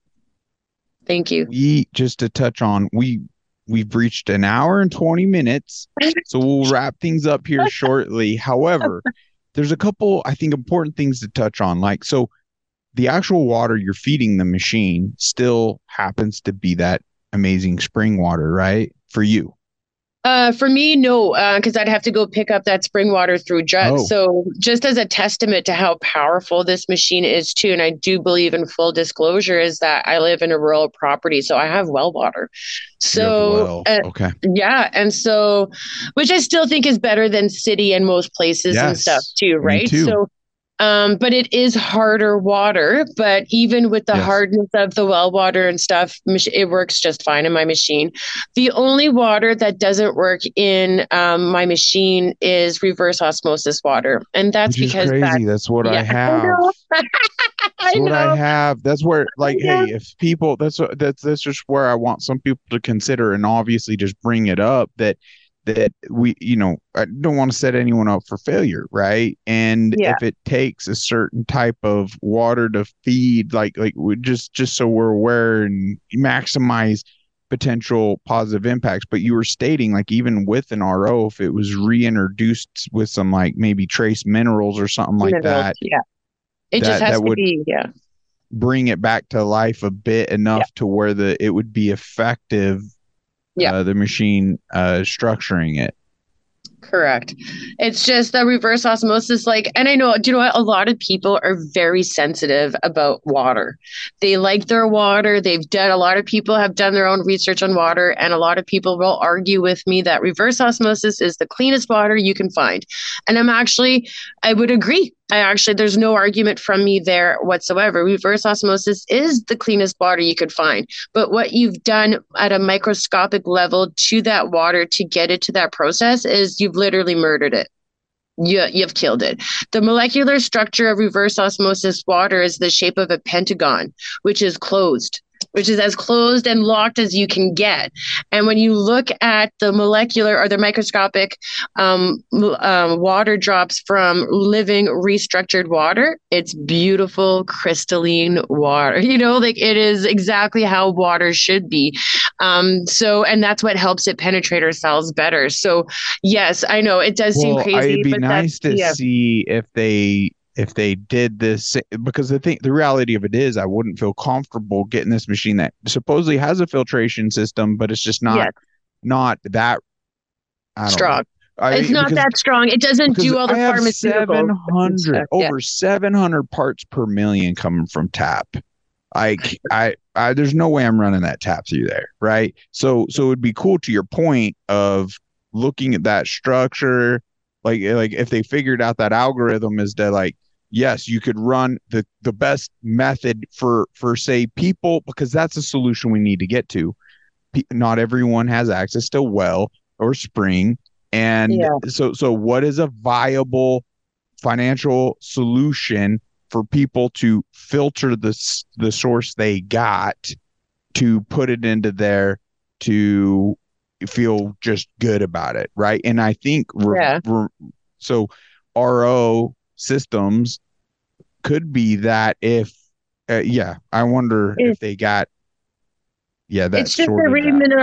Thank you. we just to touch on, we've reached an hour and 20 minutes. So we'll wrap things up here shortly. However, there's a couple, I think, important things to touch on. Like, so the actual water you're feeding the machine still happens to be that amazing spring water, right? For you. For me, no, because I'd have to go pick up that spring water through jugs. Oh, So just as a testament to how powerful this machine is too, and I do believe in full disclosure, is that I live in a rural property, so I have well water. you have So well. Okay. yeah, and so which I still think is better than city and most places and stuff Yes, too, me right? too. So but it is harder water. But even with the Yes. hardness of the well water and stuff, it works just fine in my machine. The only water that doesn't work in my machine is reverse osmosis water. And that's Which is because that, crazy. That's what I yeah, I have. know. That's I what I know. have. That's where, I like, hey, know. if people, that's just where I want some people to consider and obviously just bring it up that we, I don't want to set anyone up for failure, right? And Yeah, if it takes a certain type of water to feed, like we just so we're aware and maximize potential positive impacts. But you were stating, like, even with an RO, if it was reintroduced with some like maybe trace minerals or something like minerals. that, Yeah. It just has that to would be, yeah. bring it back to life a bit Yeah. enough to where it would be effective, Yeah. the machine structuring it. Correct. It's just the reverse osmosis, like, and I know, do you know what? A lot of people are very sensitive about water. They like their water. A lot of people have done their own research on water, and a lot of people will argue with me that reverse osmosis is the cleanest water you can find. And I would agree. There's no argument from me there whatsoever. Reverse osmosis is the cleanest water you could find. But what you've done at a microscopic level to that water to get it to that process is you've literally murdered it. You've killed it. The molecular structure of reverse osmosis water is the shape of a pentagon, which is closed, which is as closed and locked as you can get. And when you look at the molecular or the microscopic water drops from living restructured water, it's beautiful, crystalline water. Like it is exactly how water should be. And that's what helps it penetrate our cells better. So, yes, I know it does seem Well, crazy, it'd be but that's, nice to yeah, see if they did this, because the reality of it is I wouldn't feel comfortable getting this machine that supposedly has a filtration system, but it's just yes, not that, I don't know. strong. It's not that strong. It doesn't Because do all I the have pharmaceuticals and stuff. Yeah. over 700 parts per million coming from tap. Like there's no way I'm running that tap through there, right? So it'd be cool, to your point of looking at that structure, like if they figured out that algorithm is that, like, yes, you could run the best method for say people, because that's a solution we need to get to. Not everyone has access to well or spring, and Yeah. so what is a viable financial solution for people to filter the source they got, to put it into there, to feel just good about it, right? And I think Yeah. so RO systems could be that, if yeah, I wonder if they got, yeah, that It's just a sorted out.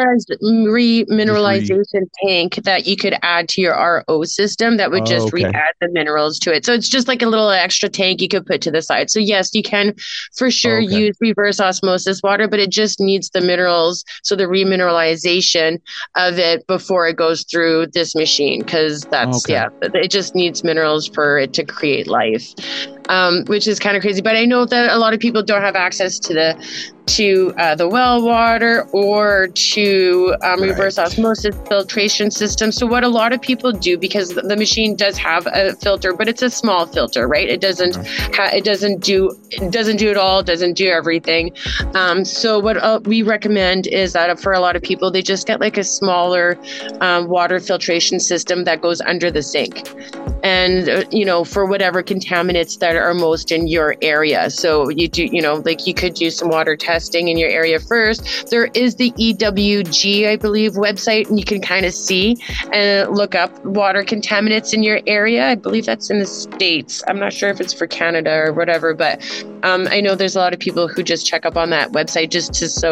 Just remineralization tank that you could add to your RO system that would Oh, just okay. re-add the minerals to it. So it's just like a little extra tank you could put to the side. So yes, you can for sure Okay. use reverse osmosis water, but it just needs the minerals. So the remineralization of it before it goes through this machine, because Okay. it just needs minerals for it to create life. Which is kind of crazy. But I know that a lot of people don't have access to the well water or to reverse Right. osmosis filtration system. So what a lot of people do, because the machine does have a filter, but it's a small filter, right? It doesn't do it all, doesn't do everything. So what we recommend is that for a lot of people, they just get like a smaller water filtration system that goes under the sink, and for whatever contaminants that are most in your area. So you do, like you could do some water testing in your area first. There is the EWG, I believe, website, and you can kind of see and look up water contaminants in your area. I believe that's in the States. I'm not sure if it's for Canada or whatever, but I know there's a lot of people who just check up on that website just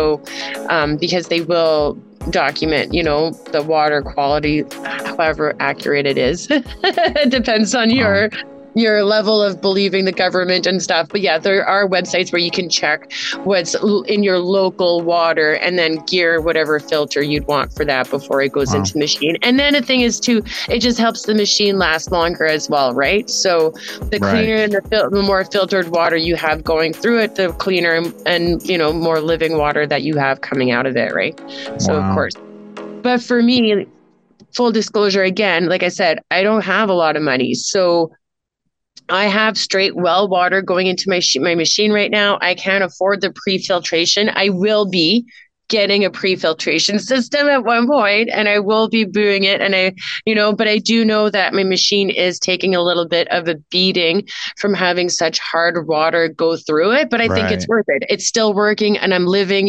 because they will document, the water quality, however accurate it is. It depends on your your level of believing the government and stuff. But yeah, there are websites where you can check what's in your local water and then gear whatever filter you'd want for that before it goes into the machine. And then the thing is too, it just helps the machine last longer as well, right? So the cleaner and the more filtered water you have going through it, the cleaner and more living water that you have coming out of it, right? So of course. But for me, full disclosure again, like I said, I don't have a lot of money. So I have straight well water going into my machine right now. I can't afford the pre-filtration. I will be getting a pre-filtration system at one point, and I will be doing it. And but I do know that my machine is taking a little bit of a beating from having such hard water go through it, but I think it's worth it. It's still working, and I'm living,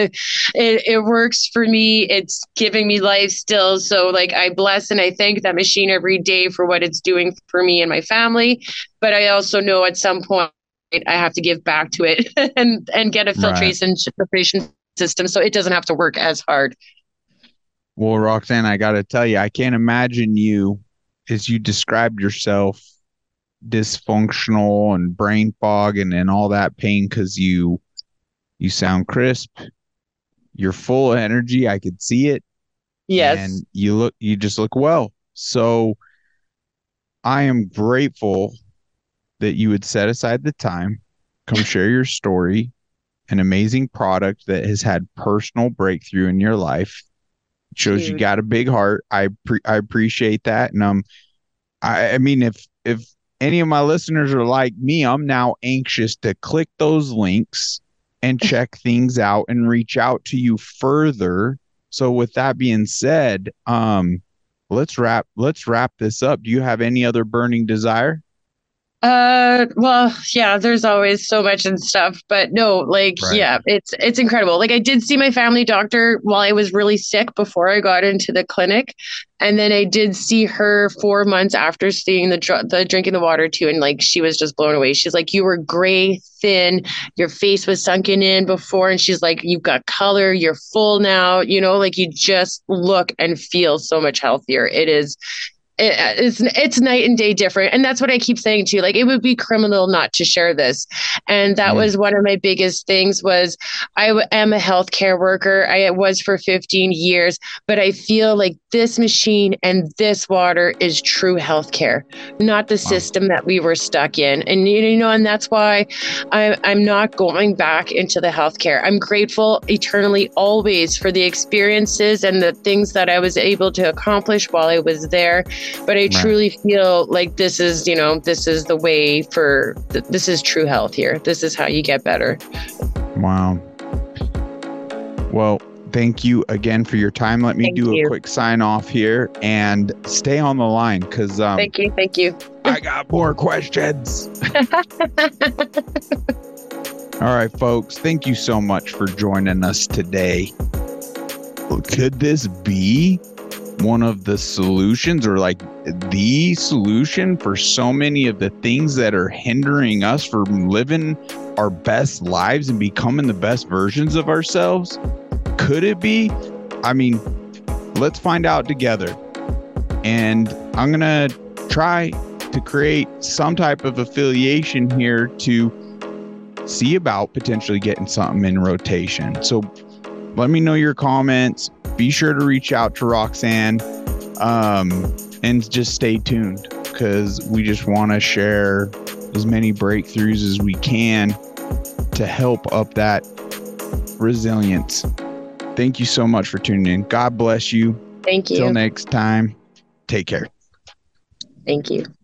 it works for me. It's giving me life still. So like, I bless and I thank that machine every day for what it's doing for me and my family. But I also know at some point I have to give back to it and get a filtration system so it doesn't have to work as hard. Well, Roxanne, I got to tell you, I can't imagine you, as you described yourself, dysfunctional and brain fog and all that pain, because you sound crisp. You're full of energy. I could see it. Yes. And you just look well. So I am grateful that you would set aside the time, come share your story, an amazing product that has had personal breakthrough in your life. It shows you got a big heart. I appreciate that. And I mean, if any of my listeners are like me, I'm now anxious to click those links and check things out and reach out to you further. So with that being said, let's wrap this up. Do you have any other burning desire? Well, yeah, there's always so much and stuff, but no, like, yeah, it's incredible. Like, I did see my family doctor while I was really sick before I got into the clinic. And then I did see her 4 months after seeing the drinking the water too. And like, she was just blown away. She's like, you were gray, thin, your face was sunken in before. And she's like, you've got color, you're full now, like you just look and feel so much healthier. It's night and day different. And that's what I keep saying too. Like, it would be criminal not to share this. And that was one of my biggest things was I am a healthcare worker. I was for 15 years, but I feel like this machine and this water is true healthcare, not the system that we were stuck in. And, and that's why I'm not going back into the healthcare. I'm grateful eternally always for the experiences and the things that I was able to accomplish while I was there. But I truly feel like this is the way this is true health here. This is how you get better. Wow. Well, thank you again for your time. Let me do a quick sign off here and stay on the line because thank you. I got more questions. All right, folks. Thank you so much for joining us today. Could this be one of the solutions or like the solution for so many of the things that are hindering us from living our best lives and becoming the best versions of ourselves? Could it be? I mean, let's find out together. And I'm going to try to create some type of affiliation here to see about potentially getting something in rotation. So let me know your comments. Be sure to reach out to Roxanne and just stay tuned because we just want to share as many breakthroughs as we can to help up that resilience. Thank you so much for tuning in. God bless you. Thank you. Till next time, take care. Thank you.